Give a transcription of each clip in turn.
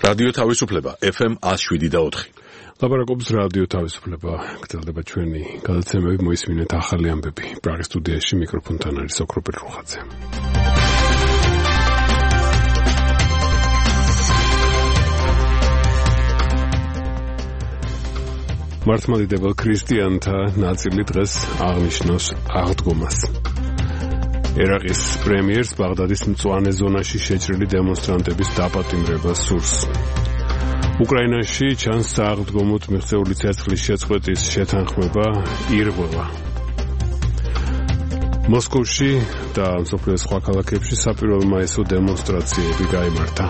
რადიო თავისუფლება FM 107.4. ლაპარაკობს რადიო თავისუფლება. გრძელდება ჩვენი გადაცემები, მოისმინეთ ახალი ამბები. პრაღის სტუდიაში მიკროფონთან არის ოქროპერ რუხაძე. მართლმადიდებელ ქრისტიანთა ნაწილი დღეს აღნიშნავს აღდგომას. ერაყის პრემიერს ბაღდადის მწვანე ზონაში შეჭრილი დემონსტრანტების დაპატიმრებას სურს. უკრაინაში ჩანს სააღდგომოდ მიღწეული ცეცხლის შეწყვეტის შეთანხმება ირღვევა. მოსკოვში და მსოფლიოს სხვა ქალაქებში საპირველ მაისო დემონსტრაციები გაიმართა.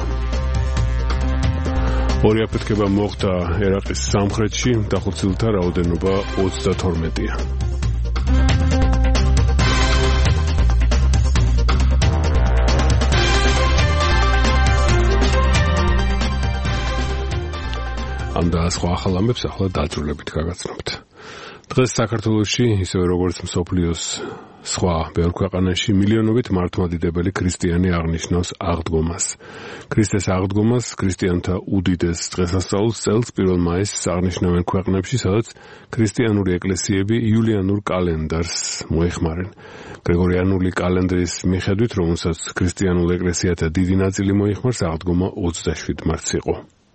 ორი აფეთქება მოხდა ერაყის სამხრეთში, დახოცილთა რაოდენობა 32-ია. ამ და სხვა ახალ ამბებს ახლა დაძრულებით გაგაცნობთ. დღეს საქართველოში, ისევე როგორც მსოფლიოს სხვა ბევრ ქვეყანაში, მილიონობით მართლმადიდებელი ქრისტიანი აღნიშნავს აღდგომას. ქრისტეს აღდგომას ქრისტიანთა უდიდეს დღესასწაულს წელს 1 მაისს აღნიშნავენ ქვეყნებში, სადაც ქრისტიანული ეკლესიები იულიანურ კალენდარს მოეხმარენ. გრიგორიანული კალენდრის მიხედვით, რომელსაც ქრისტიანულ ეკლესიათა დიდი ნაწილი მოიხმარს, აღდგომა 27 მარტს იყო.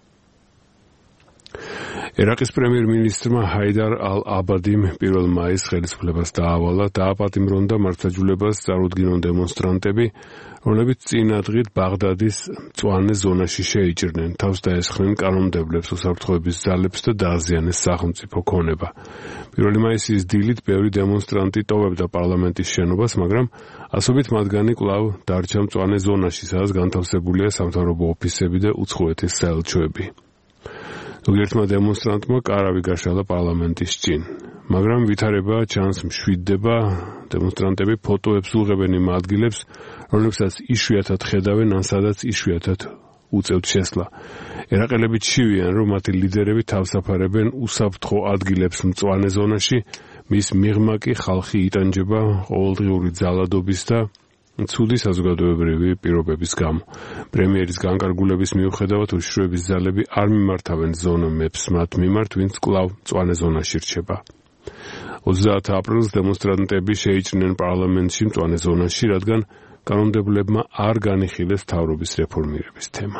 ერაყის პრემიერ-მინისტრმა ჰაიდარ ალ-აბადიმ 1 მაისს ხელისუფლებას დაავალა, დააპატიმრონდა მართლმსაჯულებას წარუდგინონ დემონსტრანტები, რომლებიც წინა დღით ბაღდადის მწვანე ზონაში შეიჭრნენ, თავს დაესხნენ კანონმდებლებს, უსაფრთხოების ძალებს და დააზიანეს სახელმწიფო ქონება. 1 მაისის დილით ბევრი დემონსტრანტი ტოვებდა პარლამენტის შენობას, მაგრამ ასობით მათგანი კვლავ დარჩა მწვანე ზონაში, სადაც განთავსებულია სამთავრობო ოფისები და უცხოეთის საელჩოები. ზოგიერთმა დემონსტრანტმა კარავი გაშალა პარლამენტის წინ, მაგრამ ვითარება ჩანს მშვიდდება, დემონსტრანტები ფოტოებს უღებენ იმ ადგილებს, რომლებსაც იშვიათად ხედავენ, ან სადაც იშვიათად უწევთ შესვლა. ერაყელები ჩივიან, რომ მათი ლიდერები თავსაფარებენ უსაფრთხო ადგილებს მწვანე ზონაში, მის მიღმა კი ხალხი იტანჯება ყოველდღიური ძალადობის და ცუდი საზოგადოებრივი პირობების გამო. პრემიერის განკარგულების მიუხედავად უშიშროების ძალები არ მიმართავენ ზონომებს მათ მიმართ, ვინც კვლავ მწვანე ზონაში რჩება. 30 აპრილს დემონსტრანტები შეიჭრნენ პარლამენტში მწვანე ზონაში, რადგან კანონმდებლებმა არ განიხილეს მთავრობის რეფორმირების თემა.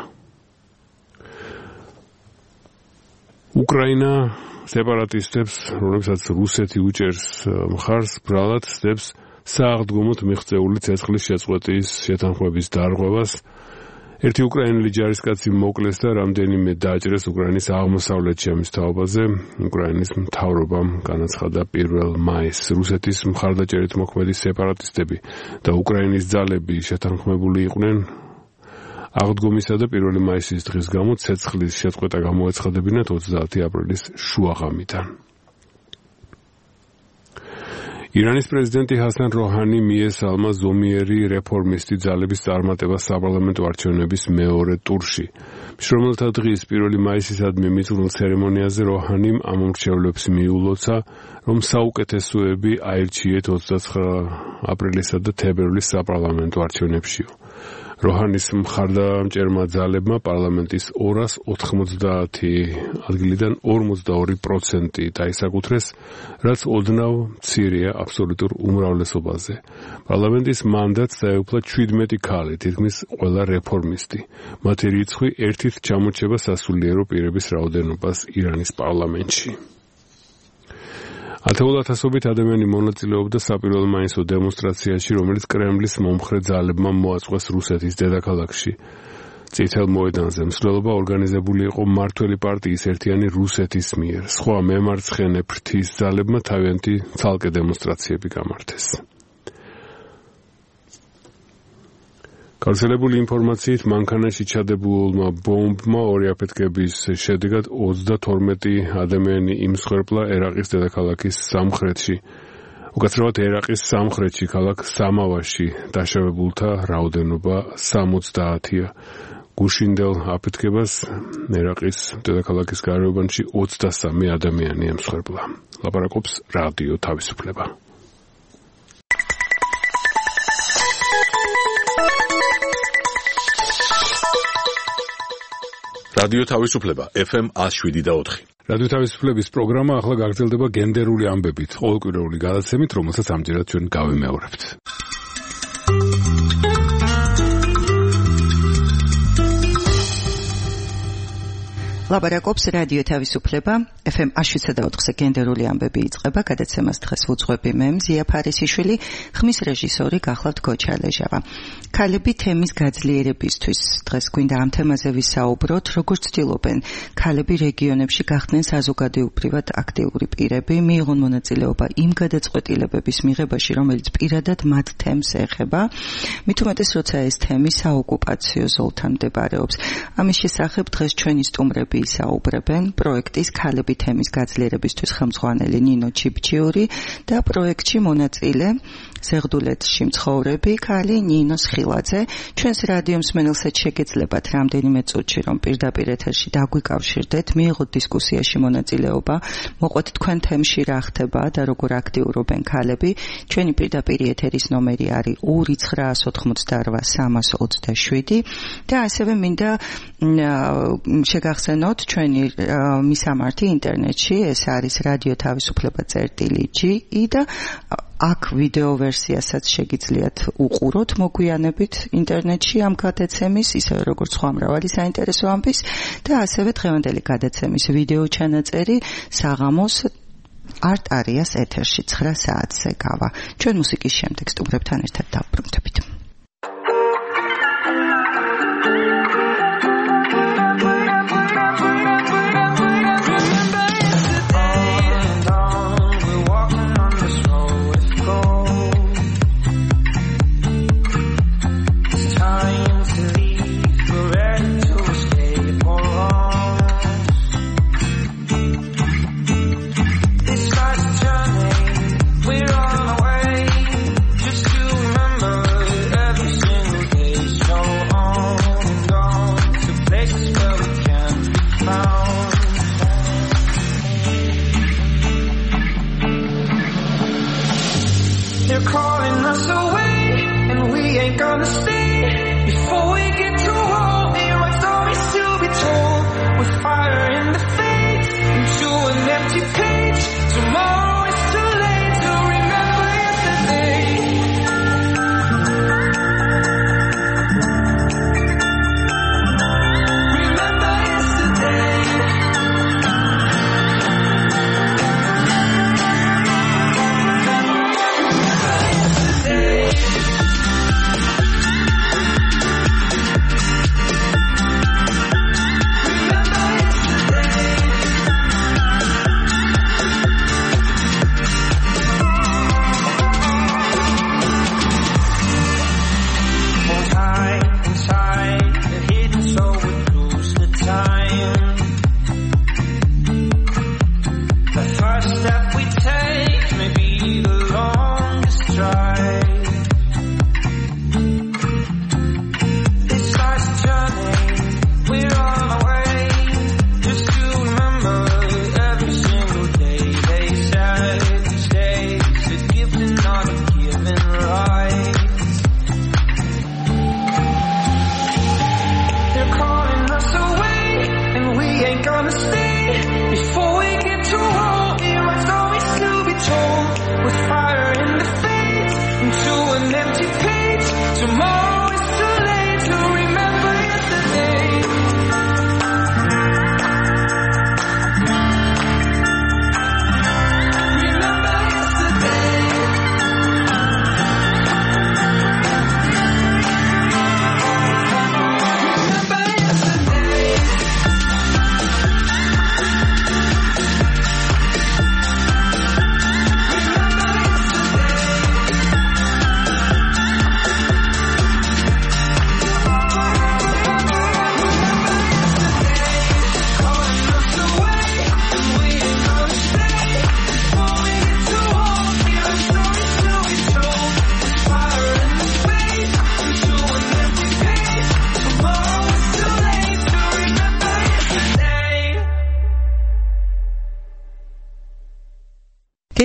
უკრაინა სეპარატისტებს, რომლებსაც რუსეთი უჭერს მხარს, ბრალად სდებს სააღდგომოდ მიღწეული ცეცხლის შეწყვეტის შეთანხმების დარღვევას. ერთი უკრაინელი ჯარისკაცი მოკლეს და რამდენიმე დააჭრეს უკრაინის აღმოსავლეთში ამის თაობაზე. უკრაინის მთავრობამ განაცხადა 1 მაისს რუსეთის მხარდაჭერით მოქმედი სეპარატისტები და უკრაინის ძალები შეთანხმებული იყვნენ აღდგომისა და 1 მაისის დღის გამო ცეცხლის შეწყვეტა გამოეცხადებინათ 30 აპრილის შუაღამიდან. ირანის პრეზიდენტი ჰასან როჰანი მიესალმა ზომიერი რეფორმისტი ძალების წარმატებას საპარლამენტო არჩევნების მეორე ტურში. მშრომელთა დღის 1 მაისისადმი მიწვრილ ცერემონიაზე როჰანიმ ამ მრჩევლებს მიულოცა, რომ საუკეთესოები აირჩიეთ 29 აპრილისა და თებერვლის საპარლამენტო არჩევნებშიო. როჰანის მხარდამჭერმა ძალებმა პარლამენტის 290 ადგილიდან 42% დაისაკუთრეს, რაც ოდნავ მცირეა აბსოლუტურ უმრავლესობაზე. პარლამენტის მანდატს დაეუფლა 17 ქალი, თითქმის ყველა რეფორმისტი. მათი რიცხვი ერთით ჩამორჩება სასულიერო პირების რაოდენობას ირანის პარლამენტში. ათეულათასობით ადამიანი მონაწილეობდა საპირველ მაისო დემონსტრაციაში, რომელიც კრემლის მომხრე ძალებმა მოაწყვეს რუსეთის დედაქალაქში. წითელ მოედანზე მსვლელობა ორგანიზებული იყო მმართველი პარტიის ერთიანი რუსეთის მიერ. სხვა მემარცხენე ფრთის ძალებმა თავიანთი ცალკე დემონსტრაციები გამართეს. გავრცელებული ინფორმაციით, მანქანაში ჩადებულმა ბომბმა ორი აფეთქების შედეგად 32 ადამიანი იმსხვერპლა ერაყის დედაქალაქის სამხრეთში. უკაცრავად ერაყის სამხრეთში, ქალაქ სამავაში დაშავებულთა რაოდენობა 70-ია. გუშინდელ აფეთქებას ერაყის დედაქალაქის გარეუბანში 23 ადამიანი ემსხვერპლა. ლაპარაკობს რადიო თავისუფლება. რადიო თავისუფლება FM 107.4. რადიო თავისუფლების პროგრამა ახლა გაგრძელდება გენდერული ამბებით, ყოველკვირეული გადაცემით, რომელსაც ამჯერად ჩვენ გავიმეორებთ. ლაპარაკობს რადიო თავისუფლება FM 107.4-ზე გენდერული ამბები იწყება. გადაცემას დღეს ვუძღვები მე მზია ფარისიშვილი, ხმის რეჟისორი გახლავთ გოჩალეჟავა. ქალები თემის გაძლიერებისთვის დღეს გვინდა ამ თემაზე ვისაუბროთ, როგორც ცდილობენ ქალები რეგიონებში გახდნენ საზოგადოებრივად აქტიური პირები, მიიღონ მონაწილეობა იმ გადაწყვეტილებების მიღებაში, რომელიც პირადად მათ თემს ეხება. მით უმეტეს, როცა ეს თემი საოკუპაციო ზოლთან მდებარეობს. ამის შესახებ დღეს ჩვენი სტუმრები ისაუბრებენ პროექტის ქალები თემის გაძლიერებისთვის ხელმძღვანელი ნინო ჩიბჩიური და პროექტში მონაწილე ზეღდულეთში მცხოვრები ქალი ნინო სხილაძე. ჩვენს რადიო მსმენელსაც შეგეძლებათ რამდენიმე წუთში რომ პირდაპირ ეთერში დაგვიკავშირდეთ, მიიღოთ დისკუსიაში მონაწილეობა, მოყვეთ თქვენ თემში რა ხდება და როგორ აქტიურობენ ქალები. ჩვენი პირდაპირი ეთერის ნომერი არის 2988 და ასევე მინდა შეგახსენოთ ჩვენი მისამართი ინტერნეტში, ეს არის რადიო თავისუფლება.gi და აქ ვიდეო ვერსიასაც შეგიძლიათ უყუროთ მოგვიანებით ინტერნეტში ამ გადაცემის, ისევე როგორც სხვა მრავალი საინტერესო ამბის და ასევე დღევანდელი გადაცემის ვიდეო ჩანაწერი საღამოს არტ-არიას ეთერში 9 საათზე გავა. ჩვენ მუსიკის შემდეგ სტუმრებთან ერთად დავბრუნდებით.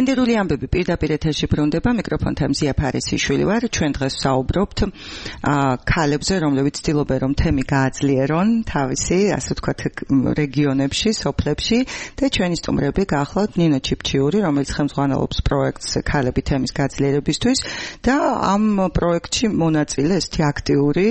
გენდერული ამბები პირდაპირ ეთერში ბრუნდება, მიკროფონთან მზია ფარისიშვილი ვარ. ჩვენ დღეს ვსაუბრობთ ქალებზე, რომლებიც ცდილობენ რომ თემი გააძლიერონ თავისი, ასე ვთქვათ, რეგიონებში, სოფლებში და ჩვენი სტუმრები გახლავთ ნინო ჩიფჩიური, რომელიც ხელმძღვანელობს პროექტს ქალები თემის გაძლიერებისთვის და ამ პროექტში მონაწილე ესეთი აქტიური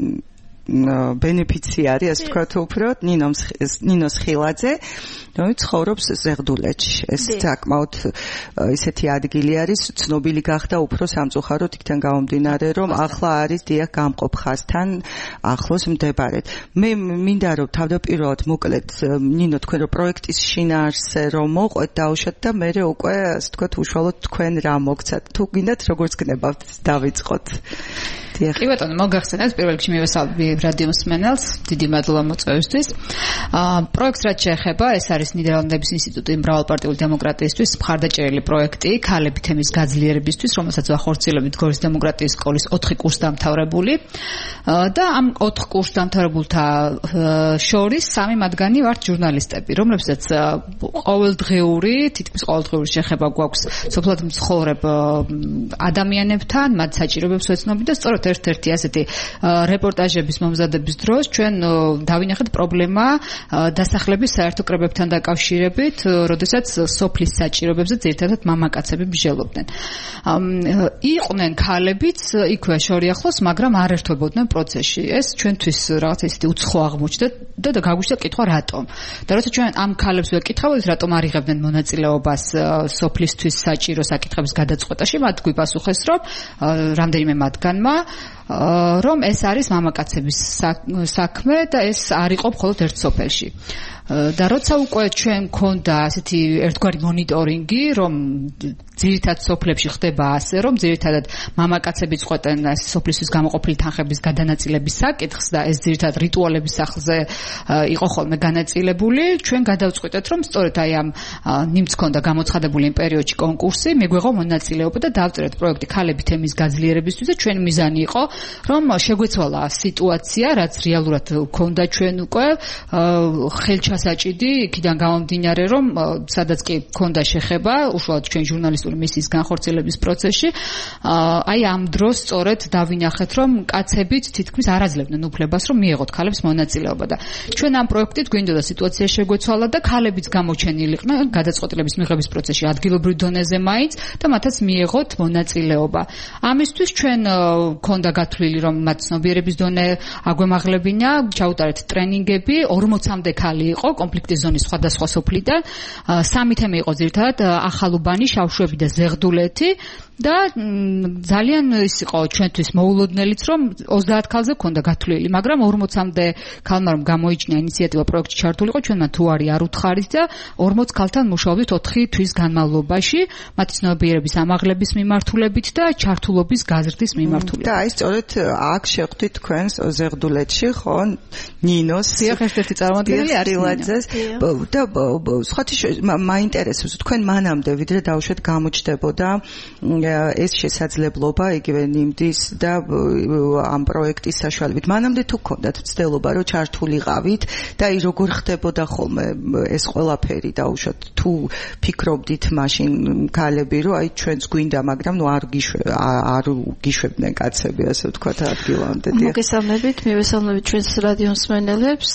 ბენეფიციარი, ასე ვთქვათ, უფრო ნინოს ხილაძე, რომელიც ცხოვრობს ზეღდულეთში. ეს საკმაოდ ისეთი ადგილი არის, ცნობილი გახდა უფრო სამწუხაროდ იქიდან გამომდინარე, რომ ახლა არის დიახ გამყოფ ხაზთან ახლოს მდებარედ. მე მინდა რომ თავდაპირველად მოკლედ ნინო თქვენ რომ პროექტის შინაარსზე რომ მოყვეთ დაუშვათ და მე უკვე ასე ვთქვათ უშუალოდ თქვენ რა მოგცათ. თუ გინდათ როგორც გნებავთ დავიწყოთ. კი ბატონო, მოგახსენეთ პირველ რიგში მივესალმები რადიო მსმენელს, დიდი მადლობა მოწვევისთვის. პროექტს რაც შეეხება, ეს არის ნიდერლანდების ინსტიტუტი მრავალპარტიული დემოკრატიისთვის მხარდაჭერილი პროექტი ქალები თემის გაძლიერებისთვის, რომელსაც ვახორციელებით გორის დემოკრატიის სკოლის 4 კურსდამთავრებული და ამ 4 კურსდამთავრებულთა შორის 3 მათგანი ვართ ჟურნალისტები, რომლებსაც ყოველდღიური, თითქმის ყოველდღიური შეხება გვაქვს სოფლად მცხოვრებ ადამიანებთან, მათ საჭიროებებს ვეცნობთ და სწორედ ერთ-ერთი ასეთი რეპორტაჟების მომზადების დროს ჩვენ დავინახეთ პრობლემა დასახლების საერთო კრებებთან დაკავშირებით, როდესაც სოფლის საჭიროებებზე ძირითადად მამაკაცები მსჯელობდნენ. იყვნენ ქალებიც იქვე შორიახლოს, მაგრამ არ ერთვებოდნენ პროცესში. ეს ჩვენთვის რაღაც ისეთი უცხო აღმოჩნდა და გაგვიშვა კითხვა რატომ. და როცა ჩვენ ამ ქალებს ვეკითხავთ, რატომ არ იღებდნენ მონაწილეობას სოფლისთვის საჭირო საკითხების გადაწყვეტაში, მათ გვიპასუხეს, რომ რამდენიმე მათგანმა რომ ეს არის მამაკაცების საქმე და ეს არ იყო მხოლოდ ერთ სოფელში. და როცა უკვე ჩვენ გქონდა ასეთი ერთგვარი მონიტორინგი, რომ ძირითად სოფლებში ხდება ასე, რომ ძირითადად მამაკაცები წყვეტენ სოფლისთვის გამოყოფილი თანხების გადანაწილების საკითხს და ეს ძირითადად რიტუალების სახლზე იყო ხოლმე განაწილებული, ჩვენ გადავწყვიტეთ, რომ სწორედ აი ამ ნიმც ქონდა გამოცხადებული იმ პერიოდში კონკურსი, მიგვეღო მონაწილეობა და დავწერეთ პროექტი ქალები თემის გაძლიერებისთვის და ჩვენი მიზანი იყო, რომ შეგვეცვალა სიტუაცია, რაც რეალურად ქონდა ჩვენ უკვე ხელჩასაჭიდი, იქიდან გამომდინარე, რომ სადაც კი ქონდა შეხება, უშუალოდ ჩვენ ჟურნალისტური მისიის განხორციელების პროცესში, აი ამ დროს სწორედ დავინახეთ, რომ კაცებიც თითქმის არ აძლევდნენ უფლებას, რომ მიეღოთ ქალებს მონაწილეობა და ჩვენ ამ პროექტით გვინდოდა სიტუაცია შეგვეცვალა და ქალებიც გამოჩენილიყვნენ გადაწყვეტილების მიღების პროცესში ადგილობრივ დონეზე მაინც და მათაც მიეღოთ მონაწილეობა. ამისთვის ჩვენ ქონდა გათვლილი, რომ მათ ცნობიერების დონე აგვემაღლებინა, ჩაუტარეთ ტრენინგები, 40-მდე ქალი იყო კონფლიქტის ზონის სხვადასხვა სოფლიდან, 3 თემა იყო ძირითადად ახალუბანი, შავშვები და ზეღდულეთი და ძალიან ის იყო ჩვენთვის მოულოდნელიც, რომ 30 ქალზე ქონდა გათვლილი, მაგრამ 40-მდე ქალმა რომ გამოიჩინა ინიციატივა პროექტში ჩართულიყო, ჩვენ მათ უარი არ უთხარით და 40 ქალთან მუშაობდით 4 თვის განმავლობაში, მათი ცნობიერების ამაღლების მიმართულებით და ჩართულობის გაზრდის მიმართულებით. და აი სწორედ აქ შეხვდით თქვენს ზეღდულეთში, ხო? ნინოს ერთ-ერთი წარმომადგენელი არის და სხვათა მაინტერესებს თქვენ მანამდე ვიდრე დავუშვათ გამოჩნდებოდა ეს შესაძლებლობა იგივე ნიმდის და ამ პროექტის საშუალებით. მანამდე თუ გქონდათ ცდილობა რომ ჩართულიყავით და აი როგორ ხდებოდა ხოლმე ეს ყველაფერი დავუშვათ თუ ფიქრობდით მაშინ ქალები რომ აი ჩვენც გვინდა, მაგრამ ნუ არ გიშვებდნენ კაცები, ასე ვთქვათ ადგილამდე. მოგესალმებით, მივესალმებით ჩვენს რადიო მსმენელებს.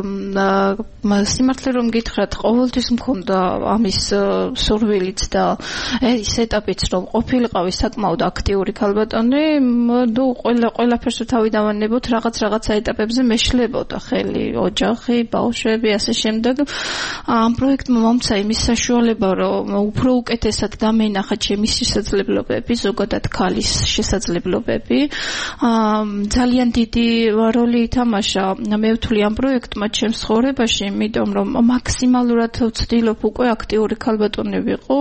სიმართლე რომ გითხრათ, ყოველთვის მქონდა ამის სურვილიც და ეს ეტაპიც რომ ყოფილიყავი საკმაოდ აქტიური ქალბატონი, ნუ ყველაფერს თავი დავანებოთ რაღაცა ეტაპებზე მეშლებოდა ხელი, ოჯახი, ბავშვები, ასე შემდეგ. ამ პროექტმა მომცა იმის საშუალება, რომ უფრო უკეთესად დამენახა ჩემი შესაძლებლობები, ზოგადად ქალის შესაძლებლობები. ძალიან დიდი როლი ითამაშა, მე ვთვლი ამ პროექტმა ჩემს ცხოვრებაში, იმიტომ რომ მაქსიმალურად ვცდილობ უკვე აქტიური ქალბატონი ვიყო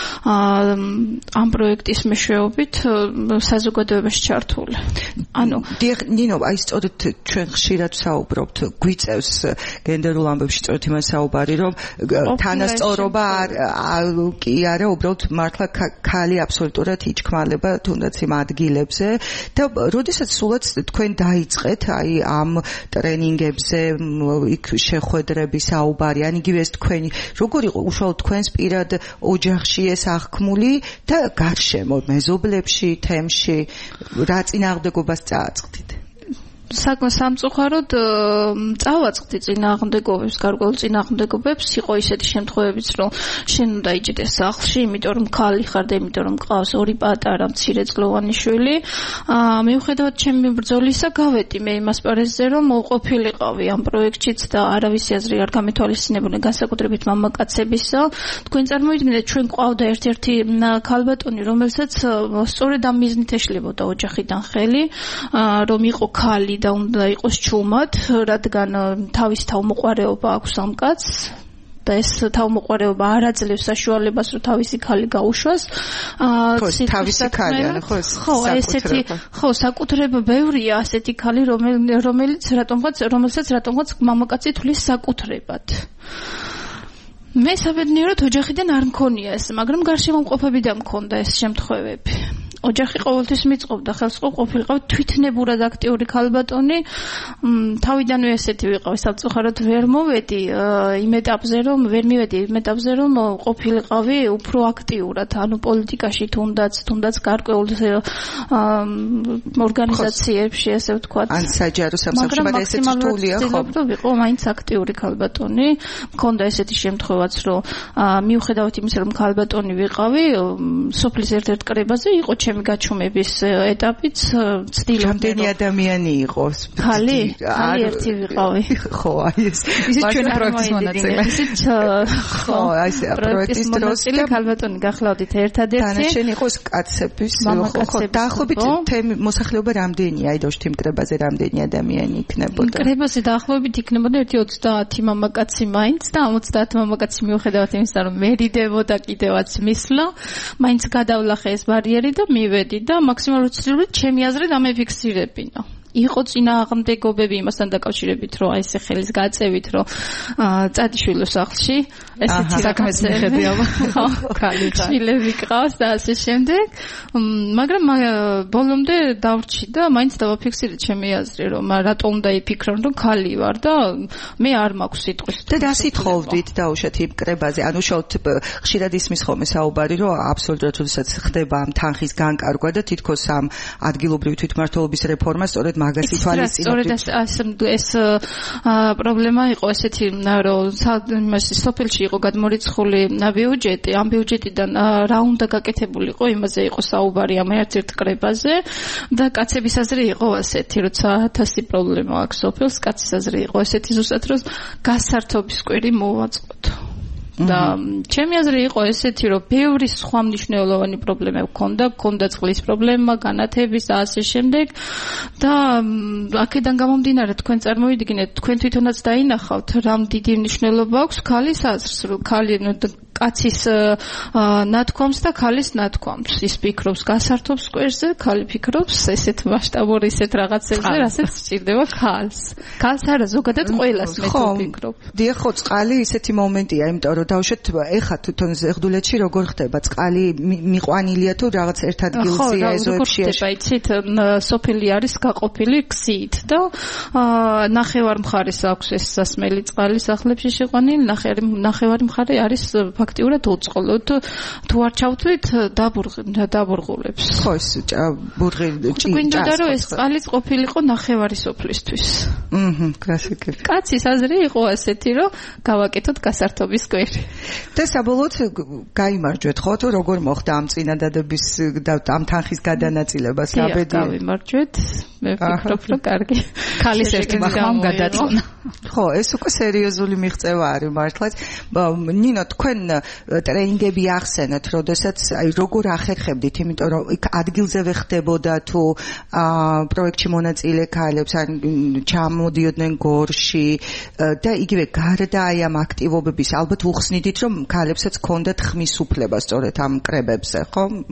ამ პროექტის მეშვეობით საზოგადოებაში ჩართული. ანუ ნინო, აი სწორედ ჩვენ ხშირად საუბრობთ, გვიწევს გენდერულ ამბებში სწორედ იმას საუბარი, რომ თანასწორობა კი არა, უბრალოდ მართლა ქალი აბსოლუტურად იჭქმალება თუნდაც იმ ადგილებზე და როდესაც სულაც თქვენ დაიწყეთ აი ამ ტრენინგებზე იქ შეხვედრები საუბარი ან იგივე ეს თქვენი როგორ იყო უშუალოდ თქვენს პირად ოჯახში ეს აღქმული და გარშემო მეზობლებში თემში რა წინააღმდეგობას წააწყდით სამწუხაროდ წავაწყდი წინააღმდეგობებს, გარკვეულ წინააღმდეგობებს, იყო ისეთი შემთხვევებიც, რომ შენ უნდა იჭდეს სახლში, იმიტომ რომ ქალი ხარ და იმიტომ რომ მყავს ორი პატარა მცირეწლოვანი შვილი. მიუხედავად ჩემი ბრძოლისა, გავეტი მე იმ ასპარეზზე, რომ ყოფილიყავი ამ პროექტშიც და არავის აზრი არ გამეთვალისწინებოდნენ განსაკუთრებით მამაკაცებისა. თქვენ წარმოიდგინეთ, ჩვენ ყავდა ერთ-ერთი ქალბატონი, რომელსაც სწორედ ამ მიზნით ეშლებოდა ოჯახიდან ხელი, რომ იყო ქალი და უნდა იყოს ჩუმად, რადგან თავის თავმოყარეობა აქვს ამ კაცს და ეს თავმოყარეობა არ აძლევს საშუალებას, რომ თავისი ქალი გაუშვას. თავისი ქალი, ხო, ესეთი, ხო, საკუთრება ბევრია ასეთი ქალი, რომელსაც რატომღაც მამაკაცი თვლის საკუთრებად. მე საბედნიეროდ ოჯახიდან არ მქონია ეს, მაგრამ გარშემომყოფებიდან მქონდა ეს შემთხვევები. ოჯახი ყოველთვის მიწყობდა ხელს ყოფილიყავ თვითნებურად აქტიური ქალბატონი თავიდანვე ესეთი ვიყავ სამწუხაროდ ვერ მივედი იმ ეტაპზე რომ ყოფილიყავი უფრო აქტიურად ანუ პოლიტიკაში თუნდაც გარკვეულ ორგანიზაციებში ასე ვთქვათ ან საჯარო სამსახურში მაგრამ ესეც რთულია ხო მაგრამ ვიყო მაინც აქტიური ქალბატონი მქონდა ესეთი შემთხვევაც რომ მიუხედავად იმისა რომ ქალბატონი ვიყავი სოფლის ერთ-ერთ კრებაზე იყო ჩემი გაჩუმების ეტაპიც ცდილობდი რამდენი ადამიანი იყოს ქალი ერთი ვიყავი ხო აი ეს ჩვენ პროექტის მონაწილე ხო აი ეს პროექტის დროს ქალბატონი გახლავდით ერთადერთი დანარჩენი იყოს კაცების ხო დაახლოებით თემი მოსახლეობა რამდენია აი დოშთი მკრებაზე რამდენი ადამიანი იქნებოდა მკრებაზე დაახლოებით იქნებოდა 30 მამაკაცი მაინც და 30 მამაკაცი მიუხედავად იმისა რომ მერიდებოდა კიდევაც მისვლა მაინც გადავლახე ეს ბარიერი და მივედი და მაქსიმალურად ცდილობდი ჩემი აზრით ამეფიქსირებინა იყო წინააღმდეგობები იმასთან დაკავშირებით რომ აი ეს ხელის გაწევით რომ წადიშვილო სახლში ესეთი საქმეს მიხედია ქალი შვილები ყავს და ასე შემდეგ მაგრამ ბოლომდე დავრჩი და მაინც დავაფიქსირე ჩემი აზრი რომ რატომ უნდა იფიქრონ რომ ქალი ვარ და მე არ მაქვს სიტყვის და დასითხოვდით დაუშვათ იმ კრებაზე ანუ შევთ ხშირად ისმის ხოლმე საუბარი რომ აბსოლუტურად როდესაც ხდება ამ თანხის განკარგვა და თითქოს ამ ადგილობრივი თვითმმართველობის რეფორმა სწორედ მაგას ითვალისწინებთ. სწორედ ეს პრობლემა იყო ესეთი, რომ სოფელში იყო გადმორიცხული ბიუჯეტი, ამ ბიუჯეტიდან რა უნდა გაკეთებულიყო, იმაზე იყო საუბარი ამ ერთ-ერთ კრებაზე და კაცების აზრი იყო ასეთი, როცა 1000 პრობლემა აქვს სოფელს, კაცის აზრი იყო ესეთი ზუსტად, რომ გასართობის კვირი მოვაწყოთ. და ჩემი აზრი იყო ესეთი რომ ბევრი სხვა მნიშვნელოვანი პრობლემა გქონდა წყლის პრობლემა, განათების და ასე შემდეგ და აქედან გამომდინარე თქვენ წარმოიდგინეთ თქვენ თვითონაც დაინახავთ რა დიდი მნიშვნელობა აქვს ქალის აზრს რომ ქალი კაცის ნათქვამს და ქალის ნათქვამს ის ფიქრობს გასართობს კვერზე ქალი ფიქრობს ესეთ მასშტაბური ისეთ რაღაცებზე რასაც სჭირდება ქალს არა ზოგადად ყველას მე ვფიქრობ დიახ ხო წყალი ისეთი მომენტია იმიტომ რომ დავუშვათ ეხა თვითონ ზეგდულეთში როგორ ხდება წყალი მიყვანილია თუ რაღაც ერთ ადგილზეა ეზოებში იცით სოფელი არის გაყოფილი ქსით და ნახევარ მხარეს აქვს ეს სასმელი წყალი სახლებში შეყვანილი ნახევარი მხარე არის ფაქტიურად უწყლოდ თუ არ ჩავთვლით დაბურღულებს ხო ეს ბურღილი ჭინჭა რომ ეს წყალიც ყოფილიყო ნახევარი სოფლისთვის კლასიკები კაცის აზრი იყო ასეთი რომ გავაკეთოთ გასართობის კვერი და საბოლოოდ გაიმარჯვეთ ხო თუ როგორ მოხდა ამ წინადადების და ამ თანხის გადანაწილებას აბედი გავიმარჯვეთ მე ვფიქრობ რომ კარგი ქალის ერთი მაღამ გადაწყნა ხო ეს უკვე სერიოზული მიღწევა არის მართლაც ნინო თქვენ ტრენინგები ახსენეთ როდესაც აი როგორ ახერხებდით იმიტომ რომ იქ ადგილზევე ხდებოდა თუ პროექტში მონაწილე ქალებს ან ჩამოდიოდნენ გორში და იგივე გარდა აი ამ აქტივობების ალბათ უხსნიდით რომ ქალებსაც ჰქონდათ ხმის უფლება სწორედ ამ კრებებზე ხო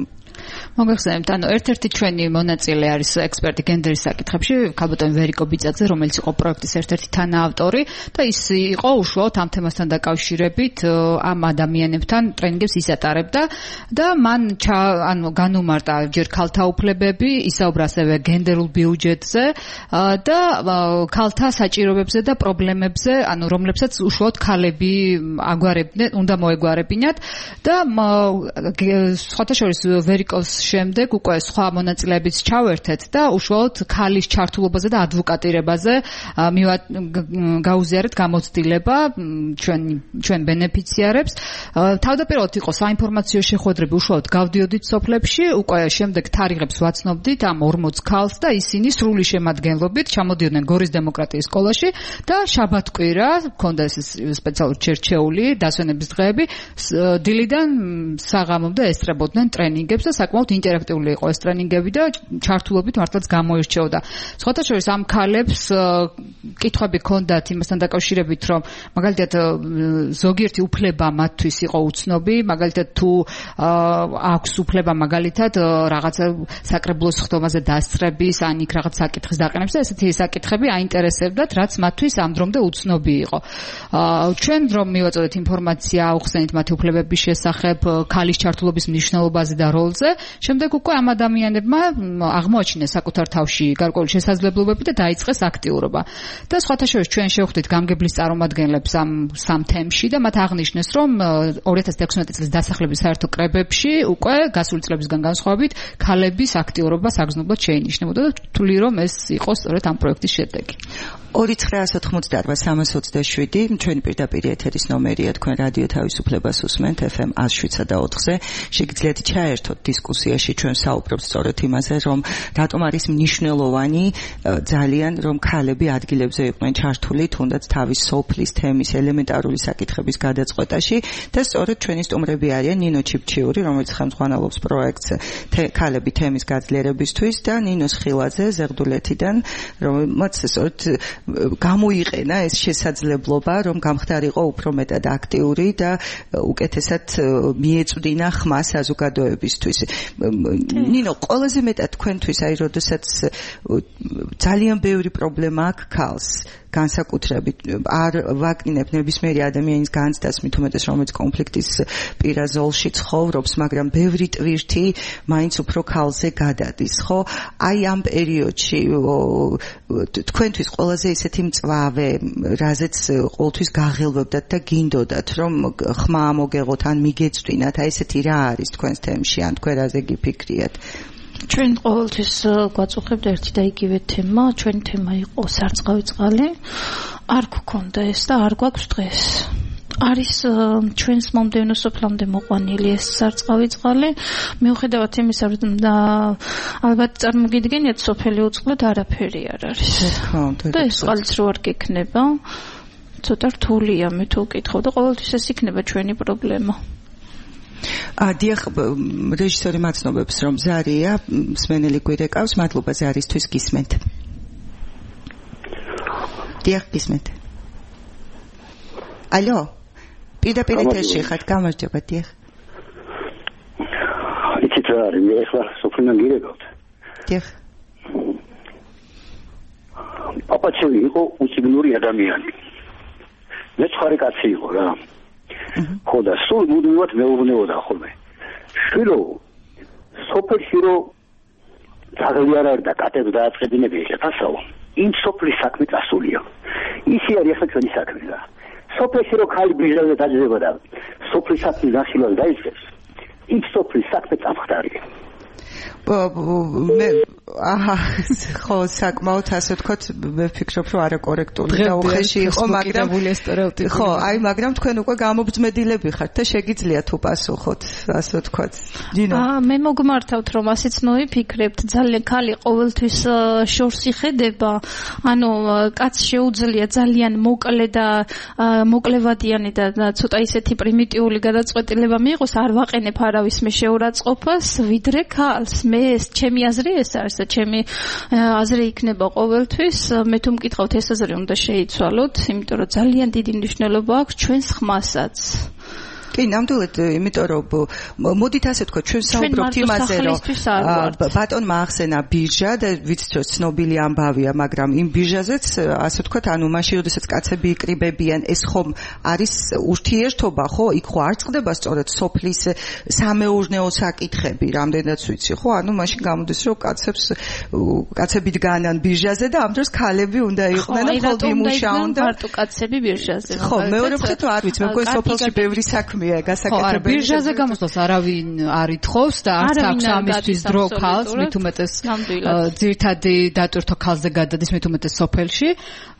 მოგეხსენებთ, ანუ ერთ-ერთი ჩვენი მონაწილე არის ექსპერტი გენდერის საკითხებში, ქალბატონი ვერიკო ბიძაძე, რომელიც იყო პროექტის ერთ-ერთი თანაავტორი და ის იყო უშუალოდ ამ თემასთან დაკავშირებით ამ ადამიანებთან ტრენინგებს ისატარებდა და მან განუმარტა ჯერ ქალთა უფლებები, ისაუბრა ასევე გენდერულ ბიუჯეტზე და ქალთა საჭიროებებზე და პრობლემებზე, ანუ რომლებსაც უშუალოდ ქალები უნდა მოეგვარებინათ და სხვათა შორის ვერიკოს შემდეგ უკვე სხვა მონაწილეებიც ჩავერთეთ და უშუალოდ ქალის ჩართულობაზე და ადვოკატირებაზე გაუზიარეთ გამოცდილება ჩვენ ბენეფიციარებს. თავდაპირველად იყო საინფორმაციო შეხვედრები, უშუალოდ გავდიოდით სოფლებში, უკვე შემდეგ თარიღებს ვაცნობდით ამ 40 ქალს და ისინი სრული შემადგენლობით ჩამოდიოდნენ გორის დემოკრატიის სკოლაში და შაბათ-კვირა ჰქონდა ეს სპეციალური ჩერჩეული დასვენების დღეები, დილიდან საღამომდე ესწრებოდნენ ტრენინგებს და საკმაოდ ინტერაქტიული იყო ეს ტრენინგები და ჩართულობით მართლაც გამოირჩეოდა. სხვათა შორის ამ ქალებს კითხვები ჰქონდათ იმასთან დაკავშირებით, რომ მაგალითად ზოგიერთი უფლება მათთვის იყო უცნობი, მაგალითად თუ აქვს უფლება მაგალითად რაღაცა საკრებულოს ხდომაზე დასწრების, ან იქ რაღაც საკითხის დაყენების და ესეთი საკითხები აინტერესებდათ, რაც მათთვის ამ დრომდე უცნობი იყო. ჩვენ რომ მივაწოდეთ ინფორმაცია, აუხსენით მათი უფლებების შესახებ, ქალის ჩართულობის მნიშვნელობაზე და როლზე, შემდეგ უკვე ამ ადამიანებმა აღმოაჩინეს საკუთარ თავში გარკვეული შესაძლებლობები და დაიწყეს აქტიურობა. და სხვათა შორის ჩვენ შევხვდით გამგებლის წარმომადგენლებს ამ სამ თემში და მათ აღნიშნეს, რომ 2016 წლის დასახლების საერთო კრებებში უკვე გასული წლებისგან განსხვავებით ქალების აქტიურობა საგრძნობლად შეინიშნებოდა და თვლი რომ ეს იყო სწორედ ამ პროექტის შედეგი. 2988327 ჩვენი პირდაპირ ეთერის ნომერია, თქვენ რადიო თავისუფლებას უსმენთ FM 107.4-ზე. შეგიძლიათ ჩაერთოთ დისკუსიაში, ჩვენ საუბრობთ სწორედ იმაზე, რომ რატომ არის მნიშვნელოვანი ძალიან რომ ქალები ადგილებზე იყვნენ ჩართული თუნდაც თავის სოფლის თემის ელემენტარული საკითხების გადაწყვეტაში და სწორედ ჩვენი სტუმრები არიან ნინო ჩიფჩიური, რომელიც ხელმძღვანელობს პროექტს ქალები თემის გაძლიერებისთვის და ნინო სხილაძე ზეღდულეთიდან, რომელმაც სწორედ გამოიყენა ეს შესაძლებლობა, რომ გამხდარიყო უფრო მეტად აქტიური და უკეთესად მიეწვდინა ხმა საზოგადოებისთვის. ნინო, ყველაზე მეტად თქვენთვის, აი, როდესაც ძალიან ბევრი პრობლემა აქვს ქალს, განსაკუთრებით არ ვაკნინებ ნებისმიერი ადამიანის განცდას, მით უმეტეს რომელიც კონფლიქტის პირა ზოლში ცხოვრობს, მაგრამ ბევრი ტვირთი მაინც უფრო ქალზე გადადის, ხო? აი ამ პერიოდში თქვენთვის ყველაზე ისეთი მწვავე, რაზეც ყოველთვის გაღელვებდათ და გინდოდათ, რომ ხმა მოგეღოთ ან მიგეწვინათ, აი ესეთი რა არის თქვენს თემში, ან თქვენ რაზე გიფიქრიათ? ჩვენ ყოველთვის გვაწუხებთ ერთი და იგივე თემა, ჩვენი თემა იყო სარწყავი წყალი. არ გქონდა ეს და არ გვაქვს დღეს. არის ჩვენს მომდევნო სოფლამდე მოყვანილი ეს სარწყავი წყალი. მიუხედავად იმისა, რომ ალბათ წარმოგიდგენიათ, სოფელი უწყლოდ არაფერი არ არის. და ეს წყალიც რო არ გექნება, ცოტა რთულია მე თუ ვკითხავ და ყოველთვის ეს იქნება ჩვენი პრობლემა. დიახ, რეჟისორი მაცნობებს, რომ ზარია მსმენელი გვირეკავს, მადლობა ზარისთვის, გისმენთ. დიახ, გისმენთ. ალო, პირდაპირ ეთერში ხართ, გამარჯობა, დიახ. იცით რა არის, მე ახლა სოფლიდან გირეკავთ. დიახ. პაპაჩევი იყო უციგნური ადამიანი. მე ცხარი კაცი იყო რა. ხო და სულ მუდმივად მეუბნებოდა ხოლმე. შვილო, სოფელში რო ძაღლი არ არის და კატებს დააწყებინები ეხეთასაო, იმ სოფლის საქმე წასულია. ისი არის ახლა ჩვენი საქმე რა. სოფელში რო ხალი ბიჟაზე დაძება და სოფლის საქმის განხილვას დაიწყებს, იმ სოფლის საქმე წამხდარია. მე ხო საკმაოდ ასე ვთქვათ, მე ვფიქრობ, რომ არაკორექტული და უხეში იყო, მაგრამ ხო, აი, მაგრამ თქვენ უკვე გამობძმედილები ხართ და შეგიძლიათ უპასუხოთ, ასე ვთქვათ. დინო. მე მოგმართავთ, რომ ასეც მოიფიქრებთ, ძალიან ქალი ყოველთვის შორს იხედება, ანუ კაცს შეუძლია ძალიან მოკლე და მოკლევადიანი და ცოტა ისეთი პრიმიტიული გადაწყვეტილება მიიღოს, არ ვაყენებ არავის მე შეურაცხყოფას, ვიდრე ქალს. მე ეს ჩემი აზრი ეს არის და ჩემი აზრი იქნება ყოველთვის. მე თუ მკითხავთ ეს აზრი უნდა შეიცვალოთ, იმიტომ რომ ძალიან დიდი მნიშვნელობა აქვს ჩვენს ხმასაც. კი, ნამდვილად, იმიტომ რომ მოდით ასე თქვა, ჩვენ საუბრობთ იმაზე, რომ ბატონმა ახსენა ბირჟა და ვიცით რომ ცნობილი ამბავია, მაგრამ იმ ბირჟაზეც ასე თქვა, ანუ მაშინ როდესაც კაცები იკრიბებიან, ეს ხომ არის ურთიერთობა, ხო? იქ ხო არ წყდება სწორედ სოფლის სამეურნეო საკითხები, რამდენად ვიცი, ხო? ანუ მაშინ გამოდის რომ კაცები დგანან ბირჟაზე და ამ დროს ქალები უნდა იყვნენ და მხოლოდ იმუშაონ და მარტო კაცები ბირჟაზე. ხო, მეორე მხრივ არ ვიცი, მე მგონი სოფელში ბევრი საქმეა გასაკეთებელი. ბირჟაზე გამოსვლას არავინ არ ითხოვს და არც აქვს ამისთვის დრო ქალს, მით უმეტეს ძირითადი დატვირთო ქალზე გადადის მით უმეტეს სოფელში.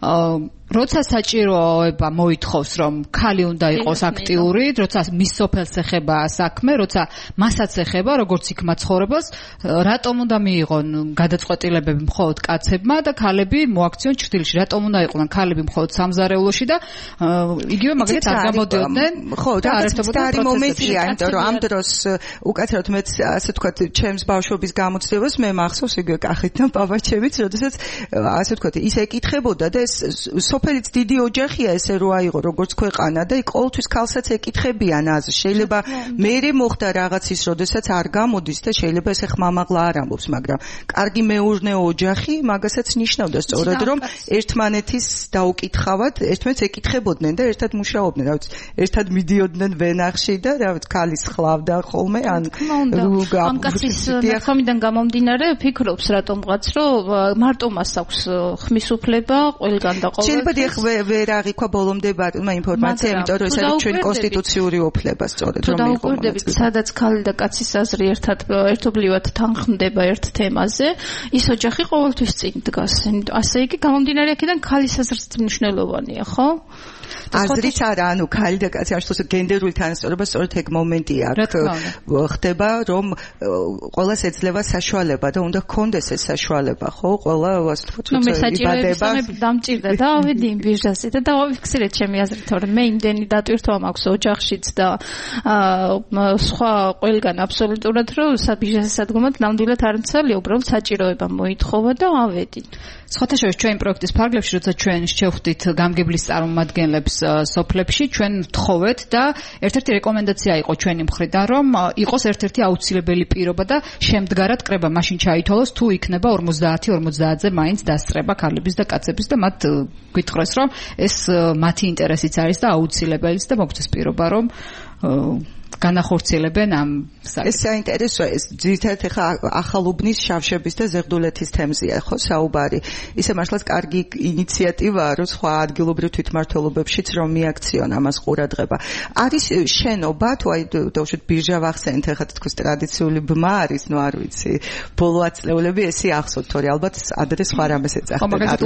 როცა საჭიროება მოითხოვს, რომ ქალი უნდა იყოს აქტიური, როცა მის სოფელს ეხება საქმე, როცა მასაც ეხება, როგორც იქ მაცხოვრებელს, რატომ უნდა მიიღონ გადაწყვეტილებები მხოლოდ კაცებმა და ქალები მოაქციონ ჩრდილში? რატომ უნდა იყვნენ ქალები მხოლოდ სამზარეულოში და იგივე მაგალითად არ გამოდიოდნენ? ხო, და არის მომენტია, იმიტომ რომ ამ დროს უკაცრავად მეც ასე თქვა, ჩემს ბავშვობის გამოცდილებას მე მახსოვს იგივე კახეთთან პაპაჩევიც, როდესაც ასე თქვა, ის ეკითხებოდა და ეს სოფელიც დიდი ოჯახია ესე რო აიღო როგორც ქვეყანა და იქ ყოველთვის ქალსაც ეკითხებიან აზრს. შეიძლება მერე მოხდა რაღაცის, როდესაც არ გამოდის და შეიძლება ესე ხმამაღლა არ ამბობს, მაგრამ კარგი მეურნეო ოჯახი მაგასაც ნიშნავდა სწორად, რომ ერთმანეთის დაუკითხავად, ერთმანეთს ეკითხებოდნენ და ერთად მუშაობდნენ, რა ვიცი, ერთად მიდიოდნენ ვენახში და რა ვიცი, ქალის ხლავდა ხოლმე ან ამ კაცის ნახამიდან გამომდინარე ფიქრობს რატომღაც, რომ მარტო მას აქვს ხმის უფლება ყველგან და ყოველთვის ვერ აღიქვა ბოლომდე ბატონმა ინფორმაცია, იმიტომ რომ ეს არის ჩვენი კონსტიტუციური უფლება სწორედ რომ მიიღო. სადაც ქალი და კაცის აზრი ერთობლივად თანხმდება ერთ თემაზე, ის ოჯახი ყოველთვის წინ დგას. ასე იგი გამომდინარე აქედან ქალის აზრიც მნიშვნელოვანია, ხო? აზრიც არა, ანუ ქალი და კაცი არ შევსო გენდერული თანასწორობა სწორედ ეგ მომენტია აქ ხდება, რომ ყველას ეძლევა საშუალება და უნდა ჰქონდეს ეს საშუალება, ხო? ყველა ასე ვთქვათ, იბადება. დამჭირდა და ავედი იმ ბირჟაზე და დავიფიქსირეთ ჩემი აზრით, რომ მე იმდენი დატვირთვა მაქვს ოჯახშიც და სხვა ყველგან აბსოლუტურად, რომ საბირჟაზე სადგომად ნამდვილად არ მცალია, უბრალოდ საჭიროება მოითხოვა და ავედი. სხვათა შორის ჩვენ პროექტის ფარგლებში, როცა ჩვენ შევხვდით გამგებლის წარმომადგენლებს სოფლებში, ჩვენ ვთხოვეთ და ერთ-ერთი რეკომენდაცია იყო ჩვენი მხრიდან, რომ იყოს ერთ-ერთი აუცილებელი პირობა და შემდგარად კრება მაშინ ჩაითვალოს, თუ იქნება 50-50-ზე მაინც დასწრება ქალების და კაცების და მათ გითხრეს, რომ ეს მათი ინტერესიც არის და აუცილებელიც და მოგწეს პირობა, რომ განახორციელებენ ამ საკითხს. ეს საინტერესოა, ეს ძირითადად ახლა ახალუბნის შავშების და ზეგდულეთის თემზეა, ხო, საუბარი. ისე მართლაც კარგი ინიციატივაა, რომ სხვა ადგილობრივ თვითმმართველობებშიც რომ მიაქციონ ამას ყურადღება. არის შენობა, თუ აი დავუშვით ბირჟა ვახსენეთ, ახლა თქოს ტრადიციული ბმა არის, ნუ არ ვიცი, ბოლო ათწლეულები ესე ახსოვთ, თორე ალბათ ადრე სხვა რამეს ეძახდნენ.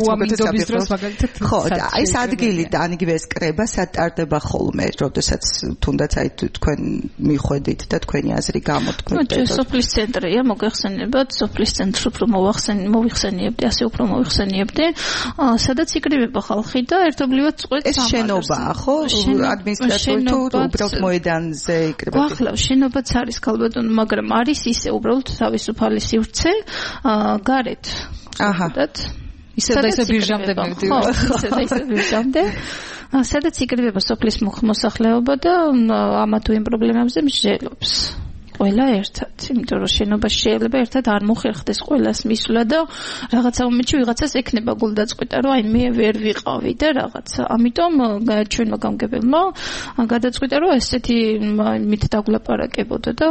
ხო, აი ეს ადგილი და ან იგივე ეს კრება სატარდება ხოლმე, როდესაც თუნდაც აი თქვენ მიხვედით და თქვენი აზრი გამოთქვით. სოფლის ცენტრია, მოგეხსენებათ, სოფლის ცენტრს უფრო მოვიხსენიებდი, ასე უფრო მოვიხსენიებდი, სადაც იკრიბება ხალხი და ერთობლივად წყვეტს ეს შენობაა, ხო? ადმინისტრაციული თუ უბრალოდ მოედანზე იკრიბება? გვახლავს, შენობაც არის ქალბატონო, მაგრამ არის ისე უბრალოდ თავისუფალი სივრცე, გარეთ. აჰა. ისე და ისე ბირჟამდე მივდივარ. ისე და ისე ბირჟამდე. სადაც იკრიბება სოფლის მოსახლეობა და ამა თუ იმ პრობლემებზე მსჯელობს. ყველა ერთად, იმიტომ რომ შენობაში შეიძლება ერთად არ მოხერხდეს ყველას მისვლა და რაღაცა მომენტში ვიღაცას ექნება გულდაწყვეტა, რომ აი მე ვერ ვიყავი და რაღაცა. ამიტომ ჩვენმა გამგებელმა გადაწყვიტა, რომ ესეთი მით დაგვლაპარაკებოდა და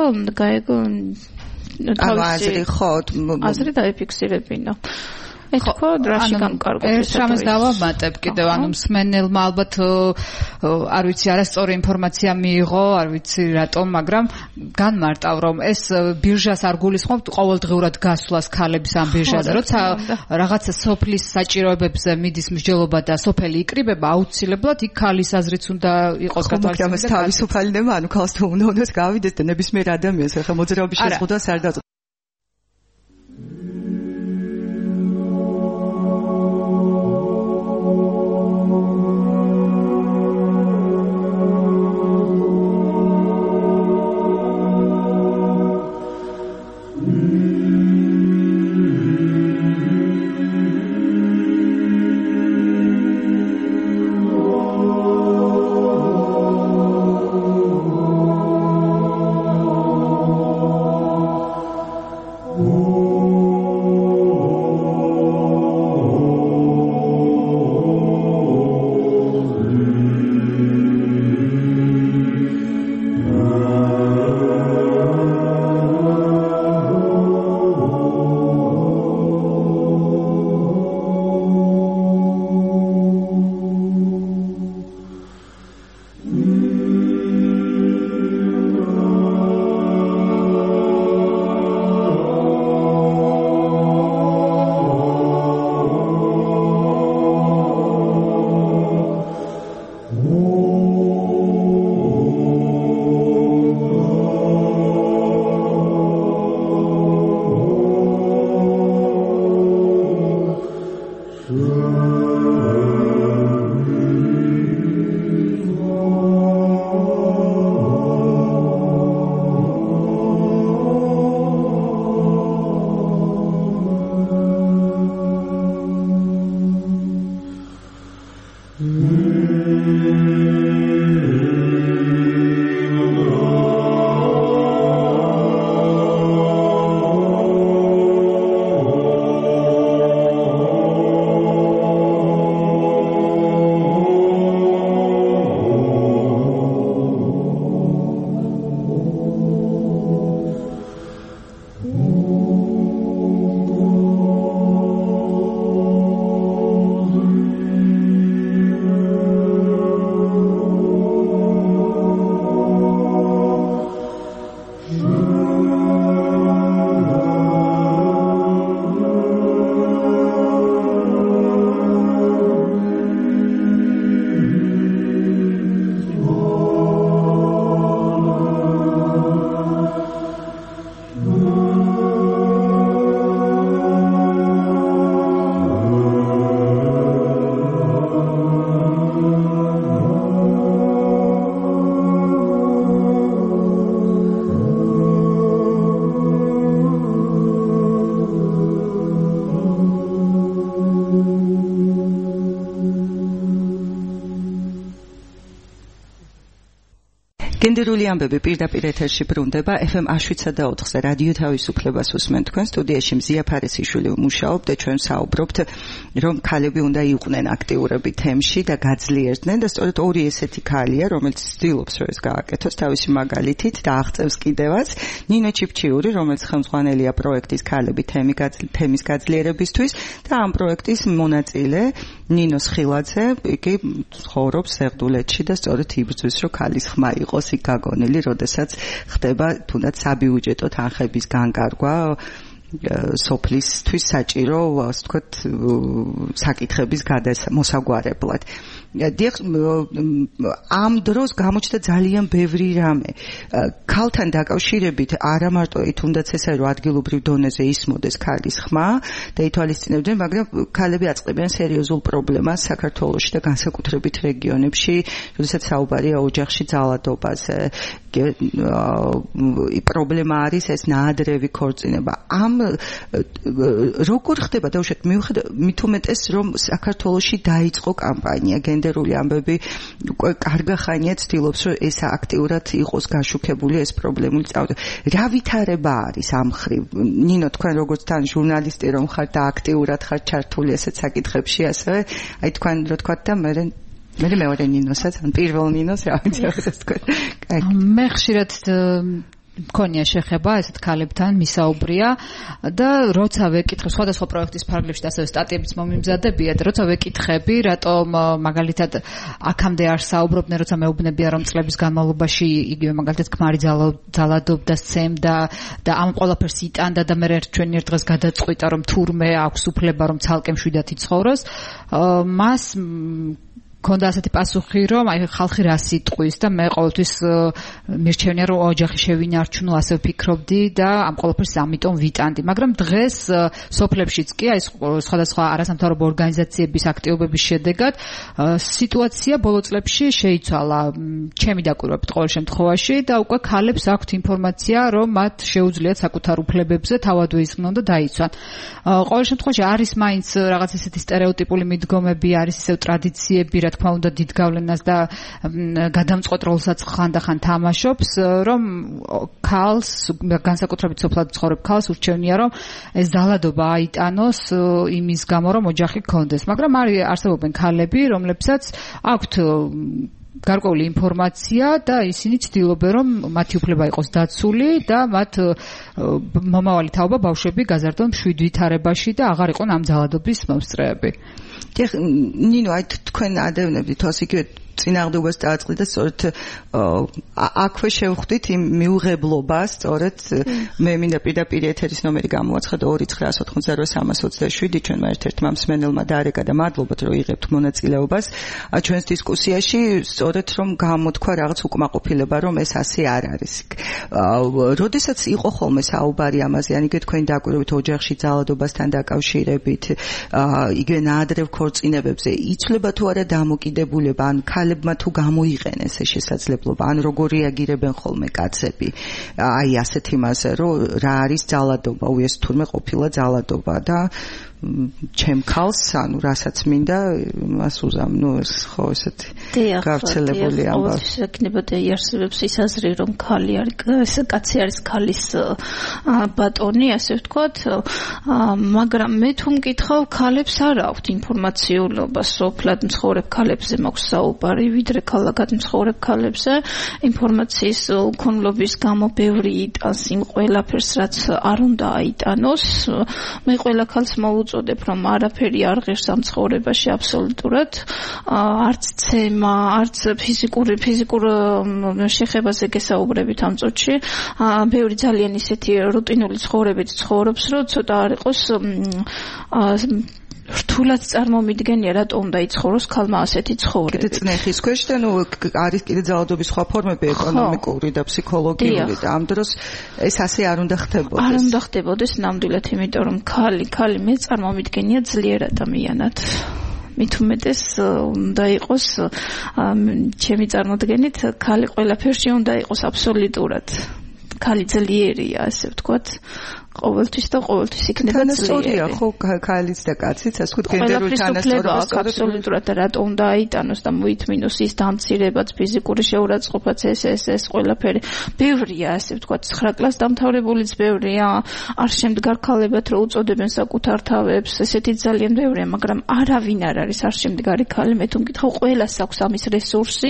აზრი ხო, აზრი დაიფიქსირებინა. ეთქო დრაში გამკარგოთ. ეს რამეს დავამატებ კიდევ, ანუ მსმენელმა ალბათ არ ვიცი, არასწორი ინფორმაცია მიიღო, არ ვიცი რატომ, მაგრამ განმარტავ, რომ ეს ბირჟას არ გულისხმობთ ყოველდღიურად გასვლას ქალების ამ ბირჟაზე, როცა რაღაცა სოფლის საჭიროებებზე მიდის მსჯელობა და სოფელი იკრიბება, აუცილებლად იქ ქალის აზრიც უნდა იყოს გათვალისწინებული. თავისუფალდება, ანუ ქალს თუ უნდა გავიდეს და ნებისმიერ ადამიანს ახლა მოძრაობის შეზღუდვას არ დაწ გენდერული ამბები პირდაპირ ეთერში ბრუნდება FM 107.4-ზე რადიო თავისუფლებას უსმენთ თქვენ სტუდიაში მზია ფარესიშვილი მუშაობ და ჩვენ საუბრობთ რომ ქალები უნდა იყვნენ აქტიურები თემში და გაძლიერდნენ და სწორედ ორი ესეთი ქალია რომელიც ცდილობს რომ ეს გააკეთოს თავისი მაგალითით და აღწევს კიდევაც ნინო ჩიფჩიური რომელიც ხელმძღვანელია პროექტის ქალები თემის გაძლიერებისთვის და ამ პროექტის მონაწილე ნინოს ხილაძე იგი ცხოვრობს ზეღდულეთში და სწორედ იბრძვის რომ ქალის ხმა იყოს იქ გაგონილი, როდესაც ხდება თუნდაც საბიუჯეტო თანხების განკარგვა სოფლისთვის საჭირო, ასე ვთქვათ, საკითხების მოსაგვარებლად. ამ დროს გამოჩნდა ძალიან ბევრი რამე. ქალთან დაკავშირებით არა მარტო თუნდაც ესაა რომ ადგილობრივ დონეზე ისმოდეს ქალის ხმა და ითვალისწინებდნენ, მაგრამ ქალები აწყდებიან სერიოზულ პრობლემას საქართველოში და განსაკუთრებით რეგიონებში, როდესაც საუბარია ოჯახში ძალადობაზე. პრობლემა არის ეს ნაადრევი ქორწინება. ამ როგორ ხდება დაუშვათ მით უმეტეს რომ საქართველოში დაიწყო კამპანია გენდერული ამბები უკვე კარგი ხანია ცდილობს რომ ეს აქტიურად იყოს გაშუქებული ეს პრობლემული წავდა. რა ვითარება არის ამ მხრივ? ნინო თქვენ როგორც თან ჟურნალისტი რომ ხართ და აქტიურად ხართ ჩართული ესეთ საკითხებში ასევე აი თქვენ რო თქვათ და მე მეორე ნინოსაც ან პირველ ნინოს რა ვიცი ასე თქვა. მე ხშირად მქონია შეხება ესეთ ქალებთან მისაუბრია და როცა ვეკითხებ სხვადასხვა პროექტის ფარგლებში და ასევე სტატიებიც მომიმზადებია და როცა ვეკითხები რატომ მაგალითად აქამდე არ საუბრობდნენ როცა მეუბნებია რომ წლების განმავლობაში იგივე მაგალითად ქმარი ძალადობდა სცემდა და ამ ყველაფერს იტანდა და მე ჩვენ ერთ დღეს გადაწყვიტა რომ თურმე აქვს უფლება რომ ცალკე მშვიდად იცხოვროს მას ქონდა ასეთი პასუხი რომ აი ხალხი რა სიტყვის და მე ყოველთვის მირჩევნია რომ ოჯახი შევინარჩუნო ასე ვფიქრობდი და ამ ყველაფერს ამიტომ ვიტანდი მაგრამ დღეს სოფლებშიც კი აი სხვადასხვა არასამთავრობო ორგანიზაციების აქტივობების შედეგად სიტუაცია ბოლო წლებში შეიცვალა ჩემი დაკვირვებით ყოველ შემთხვევაში და უკვე ქალებს აქვთ ინფორმაცია რომ მათ შეუძლიათ საკუთარ უფლებებზე თავადვე ისხნონ და დაიცვან ყოველ შემთხვევაში არის მაინც რაღაც ესეთი სტერეოტიპული მიდგომები არის ისევ ტრადიციები თქმა უნდა დიდ გავლენას და გადამწყვეტ როლსაც ხანდახან თამაშობს რომ ქალს განსაკუთრებით სოფლად ცხოვრებ ქალს ურჩევნია რომ ეს ძალადობა აიტანოს იმის გამო რომ ოჯახი გქონდეს მაგრამ არსებობენ ქალები რომლებსაც აქვთ გარკვეული ინფორმაცია და ისინი ცდილობენ რომ მათი უფლება იყოს დაცული და მათ მომავალი თაობა ბავშვები გაზარდონ მშვიდ ვითარებაში და აღარ იყვნენ ამ ძალადობის მომსწრეები. ნინო, აი თქვენ ადევნებდით თავს იგივე წინააღმდეგობას დააწყდით და სწორედ აქვე შევხვდით იმ მიუღებლობას, სწორედ მე მინდა პირდაპირ ეთერის ნომერი გამოვაცხადო 2980327 ჩვენმა ერთ-ერთმა მსმენელმა დაარეკა და მადლობთ რომ იღებთ მონაწილეობას ჩვენს დისკუსიაში, სწორედ რომ გამოთქვა რაღაც უკმაყოფილება რომ ეს ასე არ არის. როდესაც იყო ხოლმე საუბარი ამაზე, ან იგივე თქვენი დაკვირვებით ოჯახში ძალადობასთან დაკავშირებით, იგივე ნაადრევ ქორწინებებზე, იცვლება თუ არა დამოკიდებულება, ან ქალებმა თუ გამოიყენეს ეს შესაძლებლობა, ან როგორ რეაგირებენ ხოლმე კაცები აი ასეთ იმაზე, რომ რა არის ძალადობა, ეს თურმე ყოფილა ძალადობა და ჩემ ქალს, ანუ რასაც მინდა, მას უზამ, ეს ხო ესეთი გავრცელებული ამბავი. შეკნებოდა იარსებებს ის აზრი, რომ ქალი არის, კაცი არის ქალის ბატონი, ასე ვთქვათ, მაგრამ მე თუ მკითხავ, ქალებს არ აქვთ ინფორმაციულობა, სოფლად მცხოვრებ ქალებზე მაქვს საუბარი, ვიდრე ქალაქად მცხოვრებ ქალებზე, ინფორმაციის უქონლობის გამო ბევრი იტანს იმ ყველაფერს, რაც არ უნდა აიტანოს. მე ყველა ქალს მოვუწოდებ რომ არაფერი არ ღირს ამ ცხოვრებაში აბსოლუტურად არც ცემა, არც ფიზიკურ შეხებაზე გესაუბრებით ამ წუთში. ბევრი ძალიან ისეთი რუტინული ცხოვრებით ცხოვრობს, რომ ცოტა არ იყოს რთულად წარმომიდგენია რატომ უნდა იცხოვროს ქალმა ასეთი ცხოვრებით. კიდე წნეხის ქვეშ და ნუ არის კიდე ძალადობის სხვა ფორმები ეკონომიკური და ფსიქოლოგიური და ამ დროს ეს ასე არ უნდა ხდებოდეს. არ უნდა ხდებოდეს ნამდვილად, იმიტომ რომ ქალი მე წარმომიდგენია ძლიერ ადამიანად. მით უმეტეს უნდა იყოს ჩემი წარმოდგენით ქალი ყველაფერში უნდა იყოს აბსოლუტურად ქალი ძლიერია, ასე ვთქვათ. ყოველთვის იქნება თანასწორია ხო ქალიც და კაციც ასე ვთქვათ გენდერული თანასწორობა აბსოლუტურად რატო უნდა აიტანოს და მოითმინოს ის დამცირებაც ფიზიკური შეურაცხყოფაც ეს ყველაფერი ბევრია ასე ვთქვათ 9 კლასს დამთავრებულიც ბევრია არ შემდგარ ქალებად რო უწოდებენ საკუთარ თავებს ესეთი ძალიან ბევრია მაგრამ არავინ არ არის არ შემდგარი ქალი მე თუ მკითხავ ყველას აქვს ამის რესურსი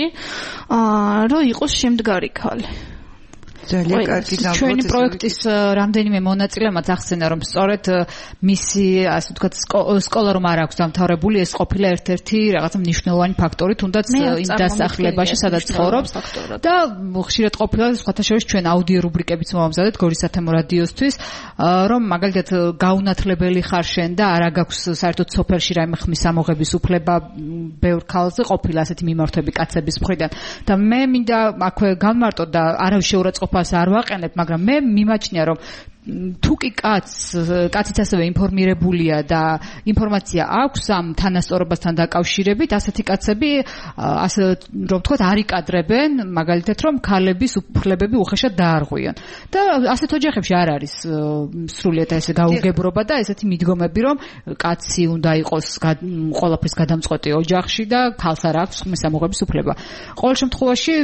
რომ იყოს შემდგარი ქალი ძალიან კარგი გამოცდის ჩვენი პროექტის რამდენიმე მონაწილე მათ ახსენა რომ სწორედ მისი ასე ვთქვათ სკოლა რომ არ აქვს დამთავრებული ეს ყოფილა ერთ-ერთი რაღაცა მნიშვნელოვანი ფაქტორი თუნდაც იმ დასახლებაში სადაც ცხოვრობს და ხშირად ყოფილა სხვათა შორის ჩვენ აუდიო რუბრიკებიც მომამზადეთ გორის სათემო რადიოსთვის რომ მაგალითად გაუნათლებელი ხარ შენ და არა გაქვს საერთოდ სოფელში რაიმე ხმის ამოღების უფლება ბევრ ქალზე ყოფილა ასეთი მიმართვები კაცების მხრიდან და მე მინდა აქვე განმარტო და არავის შეურაცხყოფა არ ვაყენებ, მაგრამ მე მიმაჩნია რომ თუ კი კაციც ასევე ინფორმირებულია და ინფორმაცია აქვს ამ თანასწორობასთან დაკავშირებით, ასეთი კაცები ასე რომ ვთქვათ არ იკადრებენ, მაგალითად რომ ქალების უფლებები უხეშად დაარღვიონ. და ასეთ ოჯახებში არ არის სრულიად ესე გაუგებრობა და ესეთი მიდგომები რომ კაცი უნდა იყოს ყველაფრის გადამწყვეტი ოჯახში და ქალს არ აქვს ხმის ამოღების უფლება. ყოველ შემთხვევაში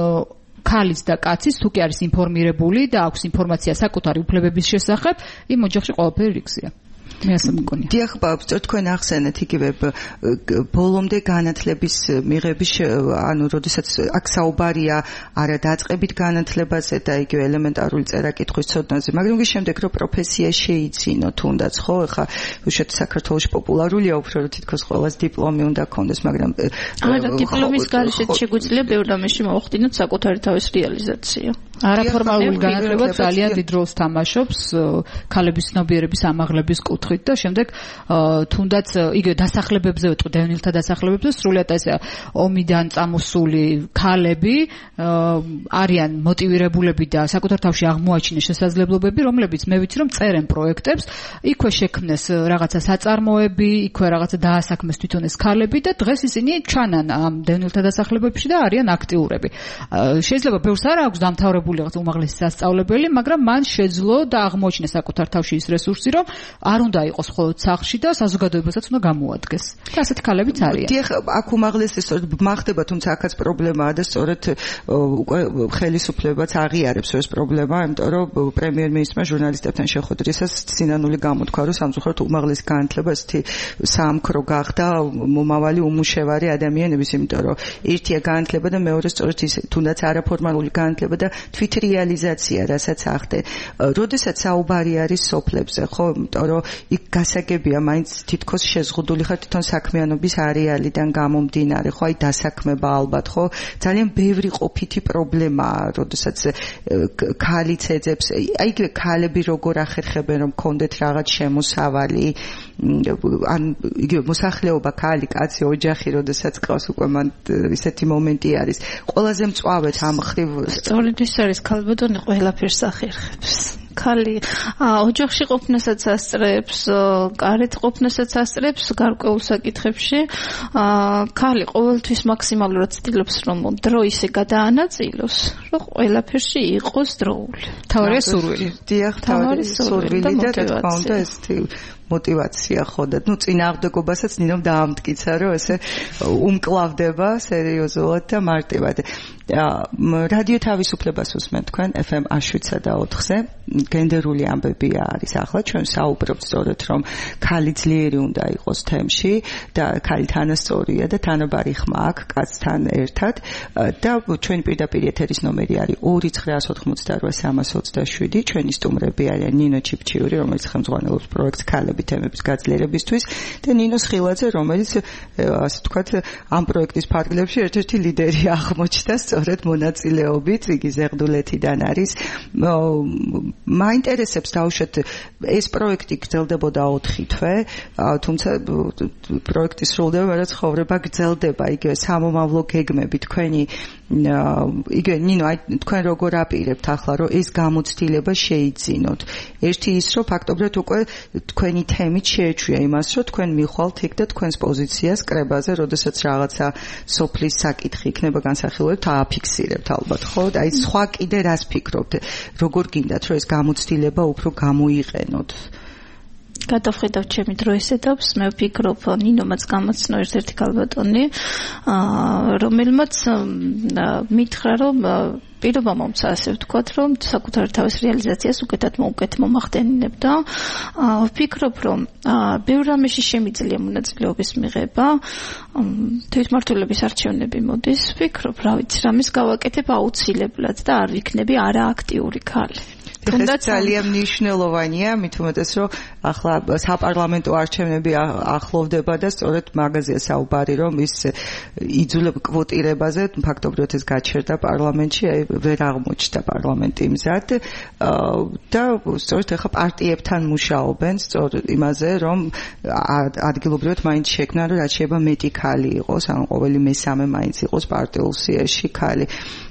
ქალის და კაცის თუ კი არის ინფორმირებული და აქვს ინფორმაცია საკუთარი უფლებების შესახებ, იმ ოჯახში ყველაფერი რიგზია. მე ასე მგონია. დიახ, ბავშვო, თქვენ ახსენეთ იგივე ბოლომდე განათლების მიღების, ანუ როდესაც აქ საუბარია არა დაწყებით განათლებაზე და იგივე ელემენტარული წერა-კითხვის ცოდნაზე, მაგრამ ის შემდეგ რომ პროფესია შეიძინო თუნდაც, ხო, ხა უშუალოდ საქართველოში პოპულარულია უფრო რომ თითქოს ყველას დიპლომი უნდა ქონდეს, მაგრამ არა, დიპლომის გარეშე შეგვიძლია ბევრ რამეში მოვხდინოთ საკუთარი თავის რეალიზაცია. არაფორმალური განათლება ძალიან დიდ როლს თამაშობს ქალების ცნობიერების ამაღლების კუთხით და შემდეგ თუნდაც იგივე დასახლებებზე ვეთქვი დევნილთა დასახლებებზე სრულიად ეს ომიდან წამოსული ქალები არიან მოტივირებულები და საკუთარ თავში აღმოაჩინეს შესაძლებლობები რომლებიც მე ვიცი რომ წერენ პროექტებს იქვე შექმნეს რაღაცა საწარმოები იქვე რაღაცა დაასაქმეს თვითონ ეს ქალები და დღეს ისინი ჩანან ამ დევნილთა დასახლებებში და არიან აქტიურები შეიძლება ბევრს არ აქვს დამთავრებული უმაღლესი სასწავლებელი, მაგრამ მან შეძლო და აღმოაჩინა საკუთარ თავში ის რესურსი, რომ არ უნდა იყოს მხოლოდ სახლში და საზოგადოებასაც უნდა გამოადგეს. და ასეთი ქალებიც არიან. დიახ, აქ უმაღლესი სწორედ მახდება, თუმცა აქაც პრობლემაა და სწორედ ხელისუფლებაც აღიარებს ეს პრობლემა, იმიტომ რომ პრემიერ-მინისტრმა ჟურნალისტებთან შეხვედრისას სინანული გამოთქვა, რომ სამწუხაროდ უმაღლესი განათლება ესეთი სამქრო გახდა მომავალი უმუშევარი ადამიანების, იმიტომ რომ ერთია განათლება და მეორე სწორედ ის თუნდაც არაფორმალური განათლება და თვითრეალიზაცია, რასაც ახდენ. როდესაც საუბარი არის სოფლებზე, ხო, იმიტომ რომ იქ გასაგებია, მაინც თითქოს შეზღუდული ხარ თვითონ საქმიანობის არეალიდან გამომდინარე, ხო, აი დასაქმება ალბათ, ხო, ძალიან ბევრი ყოფითი პრობლემაა, როდესაც ქალიც ეძებს, აი იგივე ქალები როგორ ახერხებენ, რომ კონდეთ რაღაც შემოსავალი, ან იგივე მოსახლეობა, ქალი, კაცი, ოჯახი, როდესაც ყავს უკვე მან ისეთი მომენტი არის. ყველაზე მწვავედ ამ ხრივ სწორედ ის არის ქალბატონი ყველაფერს ახერხებს. ქალი ოჯახში ყოფნასაც ასწრებს, გარეთ ყოფნასაც ასწრებს გარკვეულ საკითხებში. ქალი ყოველთვის მაქსიმალურად ცდილობს რომ დრო ისე გადაანაწილოს, რომ ყველაფერში იყოს დროული. თავარია სურვილი. დიახ, თავარია სურვილი და თქმა უნდა ესეთი мотивация ხო და ნუ წინააღმდეგობასაც ნინომ დაამტკიცა რომ ესე უმკლავდება სერიოზულად და მარტივად. რადიო თავისუფლებას უსმენთ თქვენ FM 107.4-ზე. გენდერული ამბები არის ახლა ჩვენ საუბრობთ სწორედ რომ ქალი ძლიერი უნდა იყოს თემში და ქალი თანასწორია და თანაბარი ხმა აქვს კაცთან ერთად და ჩვენი პირდაპირ ეთერის ნომერი არის 2988327. ჩვენი სტუმრები არიან ნინო ჩიფჩიური, რომელიც ხელმძღვანელობს პროექტს ქალები თემების გაძლიერებისთვის და ნინო სხილაძე, რომელიც ასე ვთქვათ ამ პროექტის ფარგლებში ერთ-ერთი ლიდერი აღმოჩნდა სწორედ მონაწილეობით, იგი ზეღდულეთიდან არის. მაინტერესებს დაუშვათ ეს პროექტი გრძელდებოდა 4 თვე, თუმცა პროექტი სრულდება, მაგრამ ცხოვრება გრძელდება, იგივე სამომავლო გეგმები თქვენი იგივე ნინო აი თქვენ როგორ აპირებთ ახლა რომ ეს გამოცდილება შეიძინოთ ერთი ის რომ ფაქტობრივად უკვე თქვენი თემით შეეჩვია იმას რომ თქვენ მიხვალთ იქ და თქვენს პოზიციას კრებაზე როდესაც რაღაცა სოფლის საკითხი იქნება განსახილვებთ ააფიქსირებთ ალბათ ხო აი სხვა კიდე რას ფიქრობთ როგორ გინდათ რომ ეს გამოცდილება უფრო გამოიყენოთ გადავხედავ ჩემი დროის ეტაპს მე ვფიქრობ ნინომაც გამოცნო ერთ-ერთი ქალბატონი რომელმაც მითხრა რომ პირობა მომცა ასე ვთქვათ რომ საკუთარი თავის რეალიზაციას უკეთად მომახდენინებდა ვფიქრობ რომ ბევრ რამეში შემიძლია მონაწილეობის მიღება თვითმმართველობის არჩევნები მოდის ვფიქრობ რა ვიცი რამის გავაკეთებ აუცილებლად და არ ვიქნები არააქტიური ქალი თუნდაც ძალიან მნიშვნელოვანია მით უმეტეს რომ ახლა საპარლამენტო არჩევნები ახლოვდება და სწორედ მაგაზია საუბარი რომ ის იძულებ კვოტირებაზე ფაქტობრივად ეს გაჩერდა პარლამენტში აი ვერ აღმოჩნდა პარლამენტი მზად და სწორედ ახლა პარტიებთან მუშაობენ სწორ იმაზე რომ ადგილობრივად მაინც შექმნა რომ რაც შეიძლება მეტი ქალი იყოს ან ყოველი მესამე მაინც იყოს პარტიულ სიაში ქალი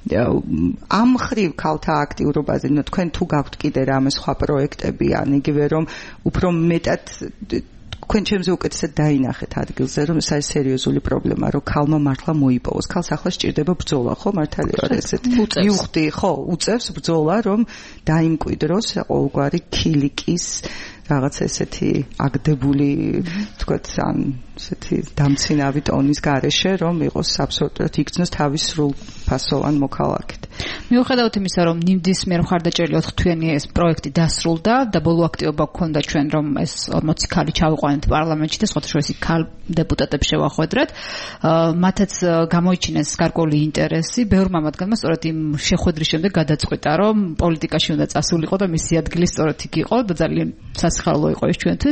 ამ ხრივ ქალთა აქტიურობაზე თქვენ თუ გაქვთ კიდე რამე სხვა პროექტები ან იგივე რომ უფრო მეტად თქვენ ჩემზე უკეთესად დაინახეთ ადგილზე რომ ეს არის სერიოზული პრობლემა რომ ქალმა მართლა მოიპოვოს ქალს ახლა სჭირდება ბრძოლა ხო მართალია რა ესეთ მივხვდი ხო უწევს ბრძოლა რომ დაიმკვიდროს ყოველგვარი ქილიკის რაღაც ესეთი აგდებული თქვათ ან ესეთი დამცინავი ტონის გარეშე რომ იყოს აბსოლუტურად იქცნოს თავის სრულ ფასოვან მოქალაქედ მიუხედავად იმისა რომ ნიმდის მიერ მხარდაჭერილი 4 თვიანი ეს პროექტი დასრულდა და ბოლო აქტივობა გქონდა ჩვენ რომ ეს 40 ქალი ჩავიყვანეთ პარლამენტში და სხვადასხვა ქალ დეპუტატებს შევახვედრეთ მათაც გამოიჩინეს გარკვეული ინტერესი ბევრმა მათგანმა სწორედ იმ შეხვედრის შემდეგ გადაწყვიტა რომ პოლიტიკაში უნდა წასულიყო და მისი ადგილი სწორედ იქ იყო და ძალიან სასიხარულო იყო ეს ჩვენთვის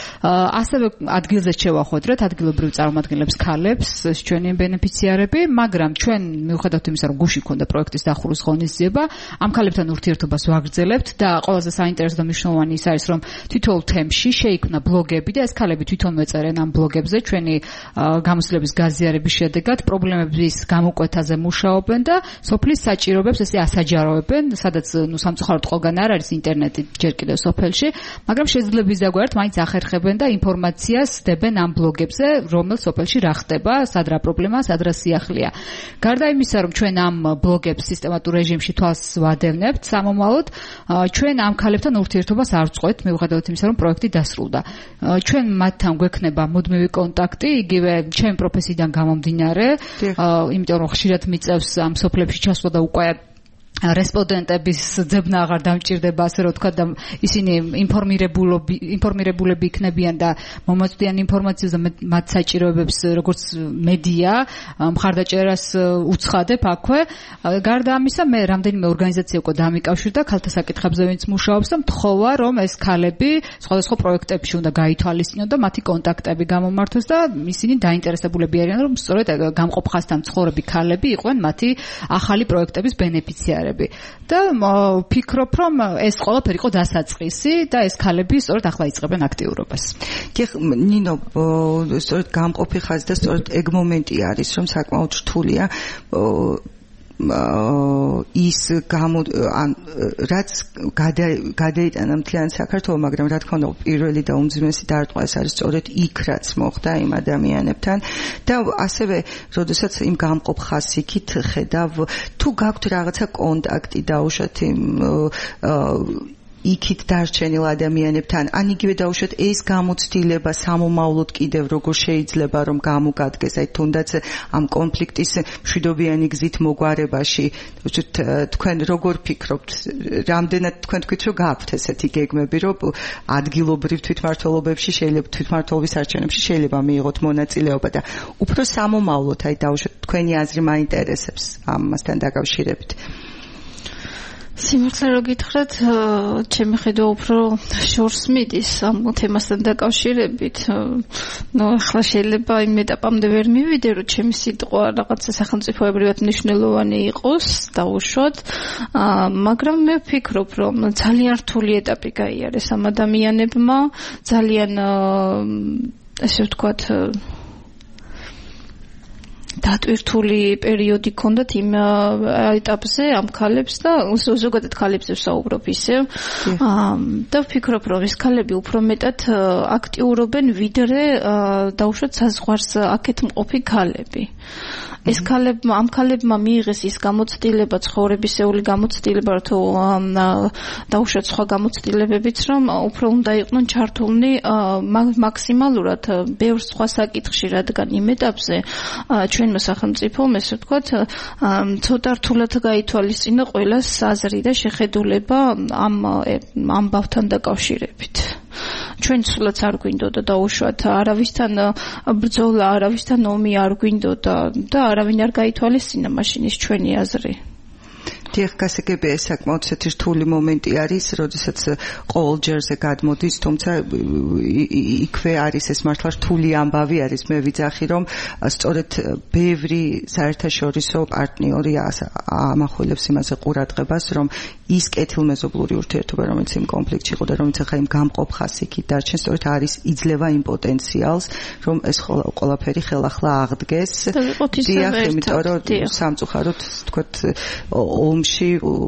ასევე ადგილზე შევახვედრეთ ადგილობრივ წარმომადგენლებს ქალებს ჩვენი ბენეფიციარები მაგრამ ჩვენ მიუხედავად იმისა რომ გუში ქონდა პროექტის დახურვის ღონისძიება ამ ქალებთან ურთიერთობას ვაგრძელებთ და ყველაზე საინტერესო და მნიშვნელოვანი ის არის რომ თითოეულ თემში შეიქმნა ბლოგები და ეს ქალები თვითონ ეწერენ ამ ბლოგებზე ჩვენი გამოცდილების გაზიარების შედეგად პრობლემების გამოკვეთაზე მუშაობენ და სოფლის საჭიროებებს ესე ასაჯაროებენ სადაც ნუ სამწუხაროდ ყველგან არ არის ინტერნეტი ჯერ კიდევ სოფელში მაგრამ შეიძლება ვიზაგვართ მაინც ახერხებენ და ინფორმაციას დებენ ამ ბლოგებზე რომელ სოფელში რა ხდება სად რა პრობლემაა სად რა სიახლეა გარდა იმისა რომ ჩვენ ამ ბლოგებს სისტემატურ რეჟიმში თვალს ვადევნებთ სამომავლოდ ჩვენ ამ ქალებთან ურთიერთობას არ ვწყვეტთ მიუხედავად იმისა რომ პროექტი დასრულდა ჩვენ მათთან გვექნება მუდმივი კონტაქტი იგივე ჩემი პროფესიიდან გამომდინარე იმიტომ რომ ხშირად მიწევს ამ სოფლებში ჩასვლა და უკვე რესპონდენტების ძებნა აღარ დამჭირდება ასე რომ თქვა და ისინი ინფორმირებულები იქნებიან და მომაწვდიან ინფორმაციას და მათ საჭიროებებს როგორც მედია მხარდაჭერას უცხადებ აქვე გარდა ამისა მე რამდენიმე ორგანიზაცია უკვე დამიკავშირდა ქალთა საკითხებზე ვინც მუშაობს და მთხოვა რომ ეს ქალები სხვადასხვა პროექტებში უნდა გაითვალისწინონ და მათი კონტაქტები გამომართოს და ისინი დაინტერესებულები არიან რომ სწორედ გამყოფ ხაზთან მცხოვრები ქალები იყვნენ მათი ახალი პროექტების ბენეფიციარები და ვფიქრობ რომ ეს ყველაფერი იყო დასაწყისი და ეს ქალები სწორედ ახლა იწყებენ აქტიურობას. კი ნინო სწორედ გამყოფი ხაზი და სწორედ ეგ მომენტი არის რომ საკმაოდ რთულია ის რაც გადაიტანა მთლიან საქართველოს მაგრამ რა თქმა უნდა პირველი და უმძიმესი დარტყმა ეს არის სწორედ იქ რაც მოხდა იმ ადამიანებთან და ასევე როდესაც იმ გამყოფ ხაზით ხედავ თუ გაქვთ რაღაცა კონტაქტი დაუშვათ იმ იქით დარჩენილ ადამიანებთან ან იგივე დაუშვათ ეს გამოცდილება სამომავლოდ კიდევ როგორ შეიძლება რომ გამოგადგეს აი თუნდაც ამ კონფლიქტის მშვიდობიანი გზით მოგვარებაში თქვენ როგორ ფიქრობთ რამდენად თქვენ თქვით რომ გაქვთ ესეთი გეგმები რომ ადგილობრივ თვითმმართველობებში შეიძლება თვითმმართველობის არჩევნებში შეიძლება მიიღოთ მონაწილეობა და უფრო სამომავლოდ აი დაუშვათ თქვენი აზრი მაინტერესებს ამასთან დაკავშირებით სიმართლე რო გითხრათ, ჩემი ხედვა უფრო შორს მიდის ამ თემასთან დაკავშირებით. ნუ ახლა შეიძლება იმ ეტაპამდე ვერ მივიდე, რომ ჩემი სიტყვა რაღაცა სახელმწიფოებრივად მნიშვნელოვანი იყოს, დაუშვათ. მაგრამ მე ვფიქრობ, რომ ძალიან რთული ეტაპი გაიარეს ამ ადამიანებმა, ძალიან ასე ვთქვათ დატვირთული პერიოდი ქონდათ იმ ეტაპზე ამ ქალებს და ზოგადად ქალებზე ვსაუბრობ ისევ და ვფიქრობ რომ ეს ქალები უფრო მეტად აქტიურობენ ვიდრე დაუშვათ საზღვარს აქეთ მყოფი ქალები ეს ამ ქალებმა მიიღეს ის გამოცდილება ცხოვრებისეული გამოცდილება თუ დაუშვათ სხვა გამოცდილებებიც რომ უფრო უნდა იყვნენ ჩართულნი მაქსიმალურად ბევრ სხვა საკითხში რადგან იმ ეტაპზე ჩვენმა სახელმწიფომ ესე ვთქვათ ცოტა რთულად გაითვალისწინა ყველას აზრი და შეხედულება ამ ამბავთან დაკავშირებით ჩვენ სულაც არ გვინდოდა დაუშვათ არავისთან ბრძოლა არავისთან ომი არ გვინდოდა და არავინ არ გაითვალისწინა მაშინ ის ჩვენი აზრი დიახ, გასაგებია ეს საკმაოდ რთული მომენტი არის, როდესაც ყოველ ჯერზე გადმოდის, თუმცა იქვე არის ეს მართლა რთული ამბავი არის, მე ვიძახი რომ სწორედ ბევრი საერთაშორისო პარტნიორი ამახვილებს იმაზე ყურადღებას, რომ ის კეთილმეზობლური ურთიერთობა, რომელიც იმ კონფლიქტში იყო და რომელიც ახლა იმ გამყოფ ხაზს იქით დარჩენს, სწორედ არის იძლევა იმ პოტენციალს, რომ ეს ყველაფერი ხელახლა აღდგეს. დიახ, იმიტომ რომ სამწუხაროდ, თქვათ, ომში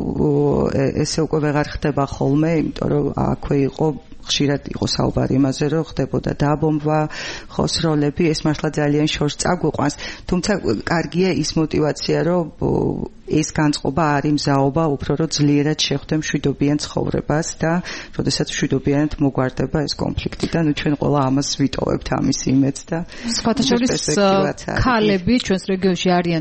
ესე უკვე ვეღარ ხდება ხოლმე, იმიტომ რომ აქვე იყო ხშირად იყო საუბარი იმაზე, რომ ხდებოდა დაბომბვა, ხოსროლები, ეს მართლა ძალიან შორს წაგვიყვანს, თუმცა კარგია ის мотиваცია, რომ ეს განწყობა არის მზაობა უფრო რომ ძლიერად შეხვდე მშვიდობიან ცხოვრებას და როდესაც მშვიდობიანად მოგვარდება ეს კონფლიქტი და ჩვენ ყველა ამას ვიტოვებთ ამის იმედს და სხვათა შორის ქალები ჩვენს რეგიონში არიან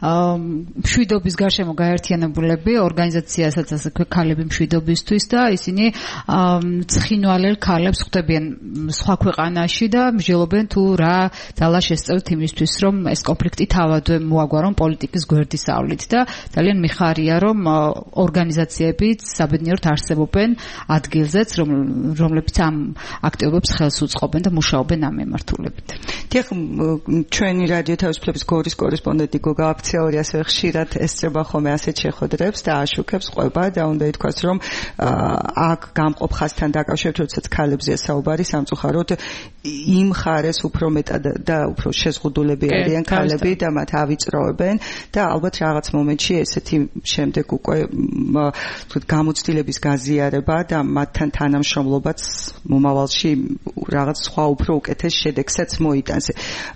მშვიდობის გარშემო გაერთიანებულები ორგანიზაციასაც ასე ქალები მშვიდობისთვის და ისინი ცხინვალელ ქალებს ხვდებიან სხვა ქვეყანაში და მსჯელობენ თუ რა ძალა შესწევთ იმისთვის რომ ეს კონფლიქტი თავადვე მოაგვარონ პოლიტიკის გვერდისავლით და ძალიან მიხარია რომ ორგანიზაციებიც საბედნიეროდ არსებობენ ადგილზეც რომლებიც ამ აქტივობებს ხელს უწყობენ და მუშაობენ ამ მიმართულებით. დიახ, ჩვენი რადიო თავისუფლების გორის კორესპონდენტი გოგა აფციაური ასევე ხშირად ესწრება ხოლმე ასეთ შეხვედრებს და აშუქებს ყვება და უნდა ითქვას რომ აქ გამყოფ ხაზთან დაკავშირებით როდესაც ქალებზეა საუბარი სამწუხაროდ იმ ხარეს უფრო მეტად და უფრო შეზღუდულები არიან ქალები და მათ ავიწროებენ და ალბათ რაღაც მომენტში ესეთი შემდეგ უკვე თქვით გამოცდილების გაზიარება და მათთან თანამშრომლობაც მომავალში რაღაც სხვა უფრო უკეთეს შედეგსაც მოიტანს.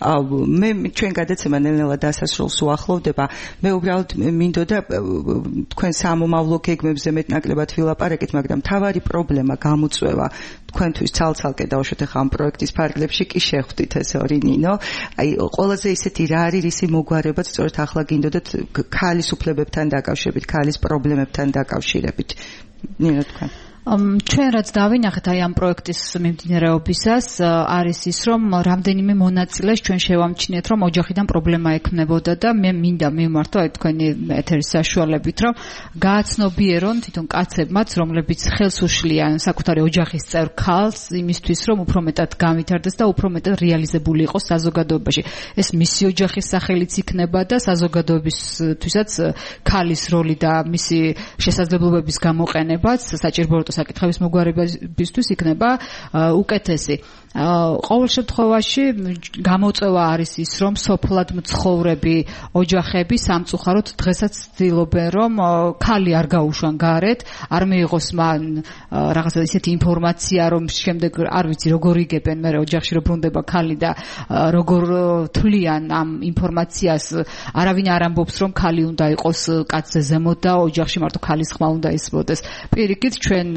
მე ჩვენ გადაცემა ნელ-ნელა დასასრულს უახლოვდება. მე უბრალოდ მინდოდა თქვენ სამომავლო გეგმებზე მეტნაკლებად ვილაპარაკეთ, მაგრამ თავარი პრობლემა გამოწვევა თქვენთვის ცალ-ცალკე დავუშვათ ახლა ამ პროექტის ფარგლებში კი შეხვდით ეს ორი ნინო. აი ყველაზე ისეთი რა არის ისი მოგვარებაც სწორედ ახლა გინდოდათ ქალის უფლებებთან დაკავშირებით, ქალის პრობლემებთან დაკავშირებით. ნინო თქვენ ჩვენ რაც დავინახეთ აი ამ პროექტის მიმდინარეობისას არის ის რომ რამდენიმე მონაწილეს ჩვენ შევამჩნიეთ რომ ოჯახიდან პრობლემა ექნებოდა და მე მინდა მიმართო აი თქვენი ეთერის საშუალებით რომ გააცნობიერონ თვითონ კაცებმაც რომლებიც ხელს უშლიან საკუთარი ოჯახის წევრ ქალს იმისთვის რომ უფრო მეტად გავითარდეს და უფრო მეტად რეალიზებული იყოს საზოგადოებაში ეს მისი ოჯახის სახელიც იქნება და საზოგადოებისთვისაც ქალის როლი და მისი შესაძლებლობების გამოყენებაც საჭიროებრივ საკითხების მოგვარებისთვის იქნება უკეთესი. ყოველ შემთხვევაში გამოწვევა არის ის, რომ სოფლად მცხოვრები ოჯახები სამწუხაროდ დღესაც ცდილობენ, რომ ქალი არ გაუშვან გარეთ, არ მიიღოს მან რაღაცა ისეთი ინფორმაცია, რომ შემდეგ არ ვიცი როგორ იგებენ, მე ოჯახში რო ბრუნდება ქალი და როგორ თვლიან ამ ინფორმაციას, არავინ არ ამბობს, რომ ქალი უნდა იყოს კაცზე ზემოთ და ოჯახში მარტო ქალის ხმა უნდა ისმოდეს. პირიქით ჩვენ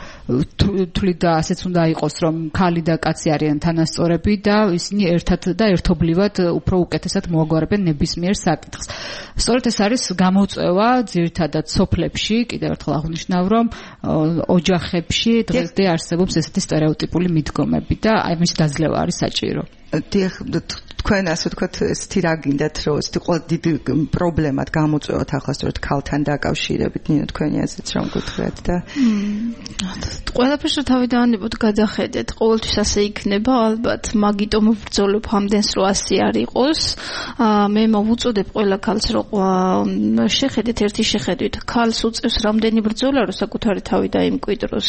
თვლით და ასეც უნდა იყოს, რომ ქალი და კაცი არიან თანასწორები და ისინი ერთად და ერთობლივად უფრო უკეთესად მოაგვარებენ ნებისმიერ საკითხს. სწორედ ეს არის გამოწვევა ძირითადად სოფლებში, კიდევ ერთხელ აღვნიშნავ, რომ ოჯახებში დღესდღე არსებობს ესეთი სტერეოტიპული მიდგომები და აი მის დაძლევა არის საჭირო. დიახ, თქვენ ასე ვთქვათ, ესეთი რა გინდათ, რომ ესეთი ყველა დიდი პრობლემად გამოწვევათ ახლა სწორედ ქალთან დაკავშირებით, ნინო თქვენი აზრით რომ გითხრათ და ყველაფერს თავიდანებოდ გადახედეთ, ყოველთვის ასე იქნება, ალბათ, მაგიტომ ვბრძოლობ ამდენს, რომ ასე არ იყოს. მე მოვუწოდებ ყველა ქალს, რომ შეხედეთ ერთი შეხედვით, ქალს უწევს რამდენი ბრძოლა, რომ საკუთარი თავი დაიმკვიდროს.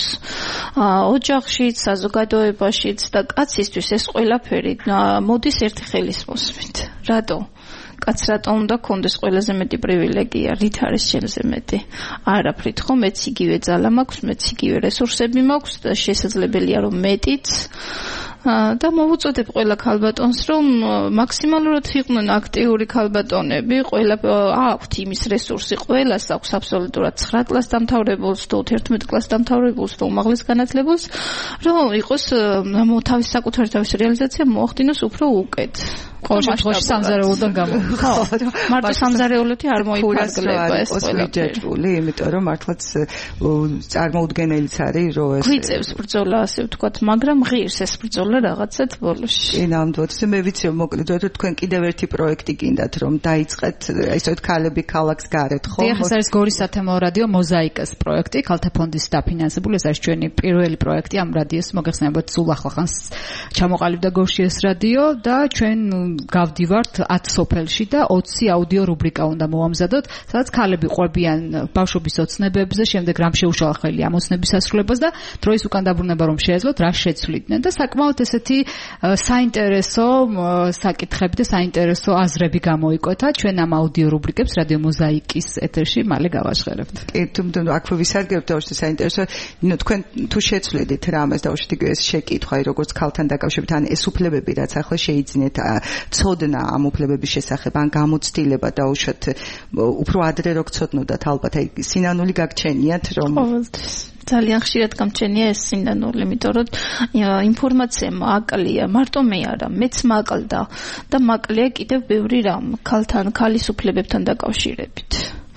ოჯახშიც, საზოგადოებაშიც და კაცისთვის ეს ყველაფერი მოდის ერთი ხელის მოსმით. რატო? კაც რატომ უნდა კონდეს ყველაზე მეტი პრივილეგია, რით არის ჩემზე მეტი? არაფრით, ხო, მეც იგივე ძალა მაქვს, მეც იგივე რესურსები მაქვს და შესაძლებელია რომ მეტიც და მოვუწოდებ ყველა ქალბატონს რომ მაქსიმალურად იყვნენ აქტიური ქალბატონები, ყველა აქვთ იმის რესურსი, ყველას აქვს აბსოლუტურად 9 კლას დამთავრებულს თუ 11 კლას დამთავრებულს თუ უმაღლეს განათლებულს, რომ იყოს თავის საკუთარი თავის რეალიზაცია მოახდინოს უფრო უკეთ. ყოველ შემთხვევაში სამზარეულოდან გამო. ხო, მარტო სამზარეულოთი არ მოიფარგლება ეს ყველაფერი. იმიტომ რომ მართლაც წარმოუდგენელიც არის რომ ეს გვიწევს ბრძოლა ასე ვთქვათ, მაგრამ ღირს ეს ბრძოლა რაღაცად ბოლოში. ნამდვილად მე ვიცი რომ მოკლედ რომ თქვენ კიდევ ერთი პროექტი გინდათ რომ დაიწყეთ ისე ქალები ქალაქს გარეთ ხო? დიახ, ეს არის გორის სათემო რადიო მოზაიკას პროექტი, ქალთა ფონდის დაფინანსებული, ეს არის ჩვენი პირველი პროექტი ამ რადიოს მოგეხსენებათ სულ ახლახანს ჩამოყალიბდა გორში ეს რადიო და ჩვენ გავდივართ 10 სოფელში და 20 აუდიო რუბრიკა უნდა მოვამზადოთ, სადაც ქალები ყვებიან ბავშვობის ოცნებებზე, შემდეგ რამ შეუშალა ხელი ამ ოცნების ასრულებას და დროის უკან დაბრუნება რომ შეეძლოთ, რა შეცვლიდნენ და საკმაოდ ესეთი საინტერესო საკითხები და საინტერესო აზრები გამოიკვეთა ჩვენ ამ აუდიო რუბრიკებს რადიო მოზაიკის ეთერში მალე გავაჟღერებთ. კი, თუმცა აქვე ვისარგებლოთ და საინტერესო, თქვენ თუ შეცვლედით რამეს და უშედეგო ეს შეკითხვა, როგორც ქალთან დაკავშირებით, ან ეს უფლებები რაც ახლა შეიძინეთ ცოდნა ამ უფლებების შესახებ, ან გამოცდილება და უშოთ უფრო ადრე რო გცოდნოდათ, ალბათ აი სინანული გაგჩენიათ რომ ძალიან ხშირად გამჩენია ეს სინანული, იმიტომ რომ ინფორმაცია მაკლია, მარტო მე არა, მეც მაკლდა და მაკლია კიდევ ბევრი რამ ქალთან, ქალის უფლებებთან დაკავშირებით.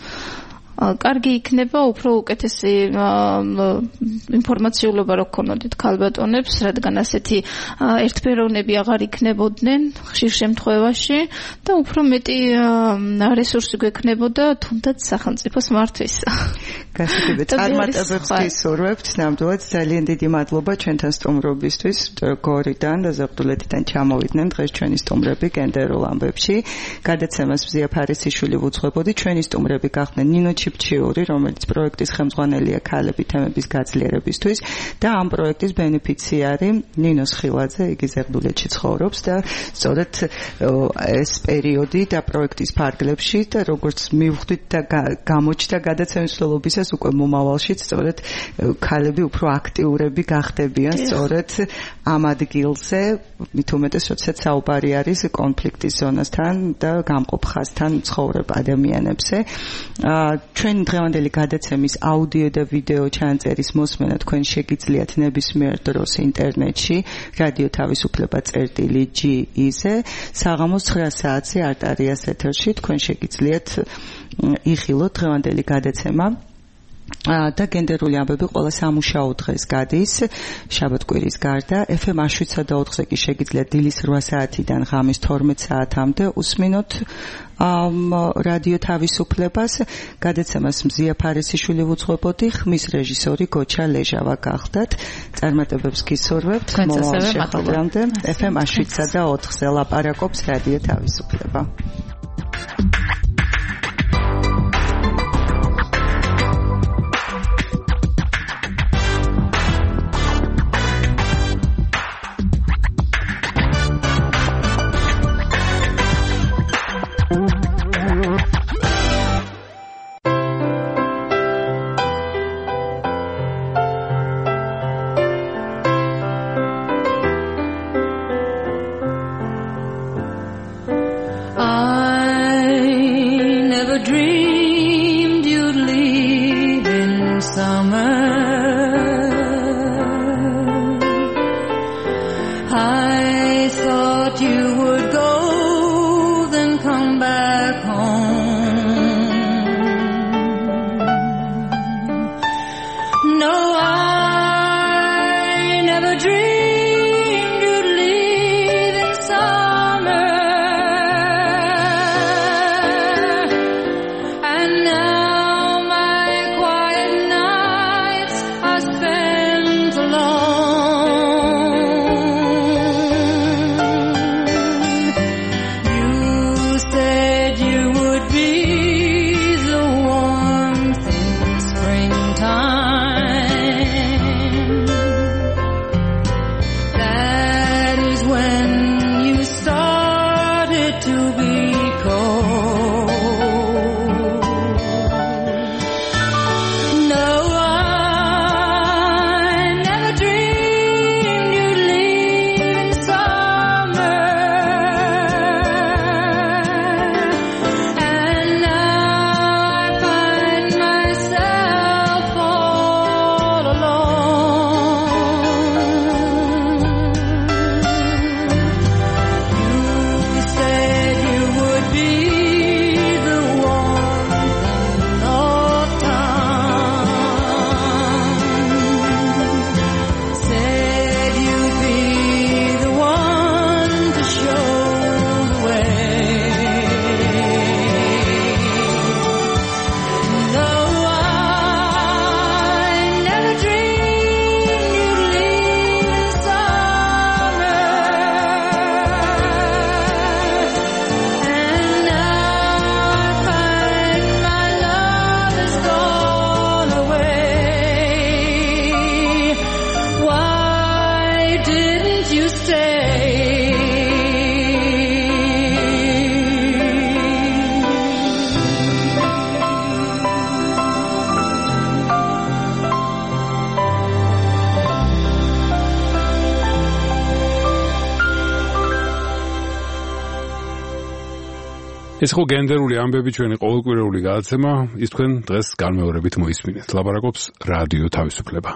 კარგი იქნება უფრო უკეთესი ინფორმაციულობა რო გქონოდეთ ქალბატონებს, რადგან ასეთი ერთფეროვნები აღარ იქნებოდნენ ხშირ შემთხვევაში და უფრო მეტი რესურსი გვექნებოდა თუნდაც სახელმწიფოს მართვისა. გასაგებია, წარმატებებს გისურვებთ, ნამდვილად ძალიან დიდი მადლობა ჩვენთან სტუმრობისთვის, გორიდან და ზეღდულეთიდან ჩამოვიდნენ დღეს ჩვენი სტუმრები გენდერულ ამბებში. გადაცემას მზია ფარისიშვილი ვუძღვებოდი, ჩვენი სტუმრები გახდნენ ნინო ჩიფჩიური, რომელიც პროექტის ხელმძღვანელია ქალები თემების გაძლიერებისთვის და ამ პროექტის ბენეფიციარი ნინოს ხილაძე, იგი ზეღდულეთში ცხოვრობს და სწორედ ეს პერიოდი და პროექტის ფარგლებში და როგორც მივხვდით და გამოჩნდა გადაცემის მსვლელობისას უკვე მომავალშიც სწორედ ქალები უფრო აქტიურები გახდებიან სწორედ ამ ადგილზე, მით უმეტეს როდესაც საუბარი არის კონფლიქტის ზონასთან და გამყოფ ხაზთან ცხოვრებ ადამიანებზე. ჩვენ დღევანდელი გადაცემის აუდიო და ვიდეო ჩანწერის მოსმენა თქვენ შეგიძლიათ ნებისმიერ დროს ინტერნეტში რადიო თავისუფლება.gi-ზე საღამოს 9 საათზე არტარიას ეთერში თქვენ შეგიძლიათ იხილოთ დღევანდელი გადაცემა და გენდერული ამბები ყველა სამუშაო დღეს გადის შაბათ-კვირის გარდა FM 107.4-ზე კი შეგიძლიათ დილის 8 საათიდან ღამის 12 საათამდე უსმინოთ რადიო თავისუფლებას. გადაცემას მზია ფარისიშვილი ვუძღვებოდი, ხმის რეჟისორი გოჩა ლეჟავა გახდათ. წარმატებებს გისურვებთ მომავალ შეხვედრამდე. FM 107.4-ზე ლაპარაკობს რადიო თავისუფლება. ეს ხო გენდერული ამბები ჩვენი ყოველკვირეული გადაცემა, ის თქვენ დღეს განმეორებით მოისმინეთ. ლაპარაკობს რადიო თავისუფლება.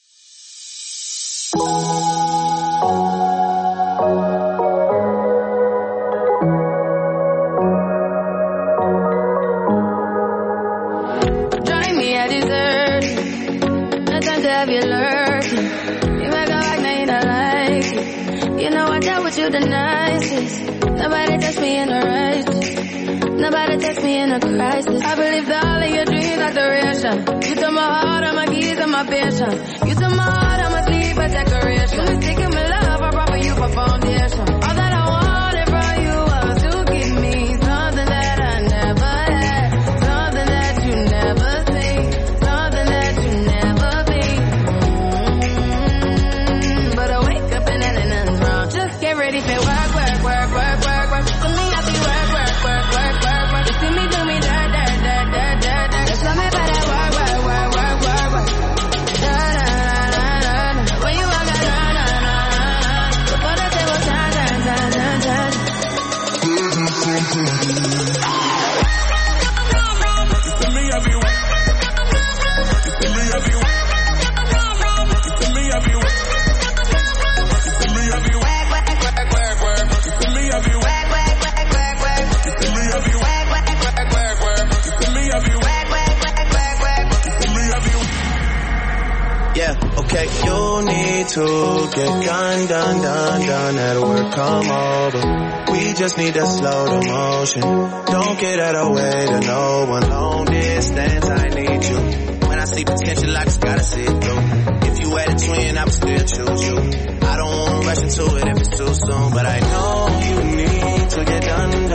Drive me a dessert. No time to have you lurking. You make a like, now you don't like it. You know I dealt with you the nicest. Nobody touched me in a righteous. Nobody text me in a crisis. I believed all of your dreams are duration. You took my heart, all my keys, and my patience. You took my heart, all my sleep, a decoration. You mistaken my love, I brought for you for foundation. All that I wanted from you was to give me something that I never had, something that you never seen, something that you never been. But I wake up and nothing's wrong. Just get ready for work, work, work, work, work, work. To me, I be work, work, work, work, work. See me do me dirt, dirt, dirt, dirt, dirt, dirt. Just love me for that work, work, work, work, work, work. Da da da da da. When you walk out, da da da da. Before the table turn, turn, turn, turn, turn. See me everywhere. See me everywhere. See me everywhere. See me everywhere. Work, work, work, work, work. See me everywhere. Work, work, work, work, work. See me everywhere. Yeah, okay, you need to get done, that'll work, come over. We just need to slow the motion. Don't get out of way to no one. Long distance, I need you. When I see potential, I just gotta see it through. If you had a twin, I would still choose you. I don't wanna rush into it if it's too soon, but I know you need to get done,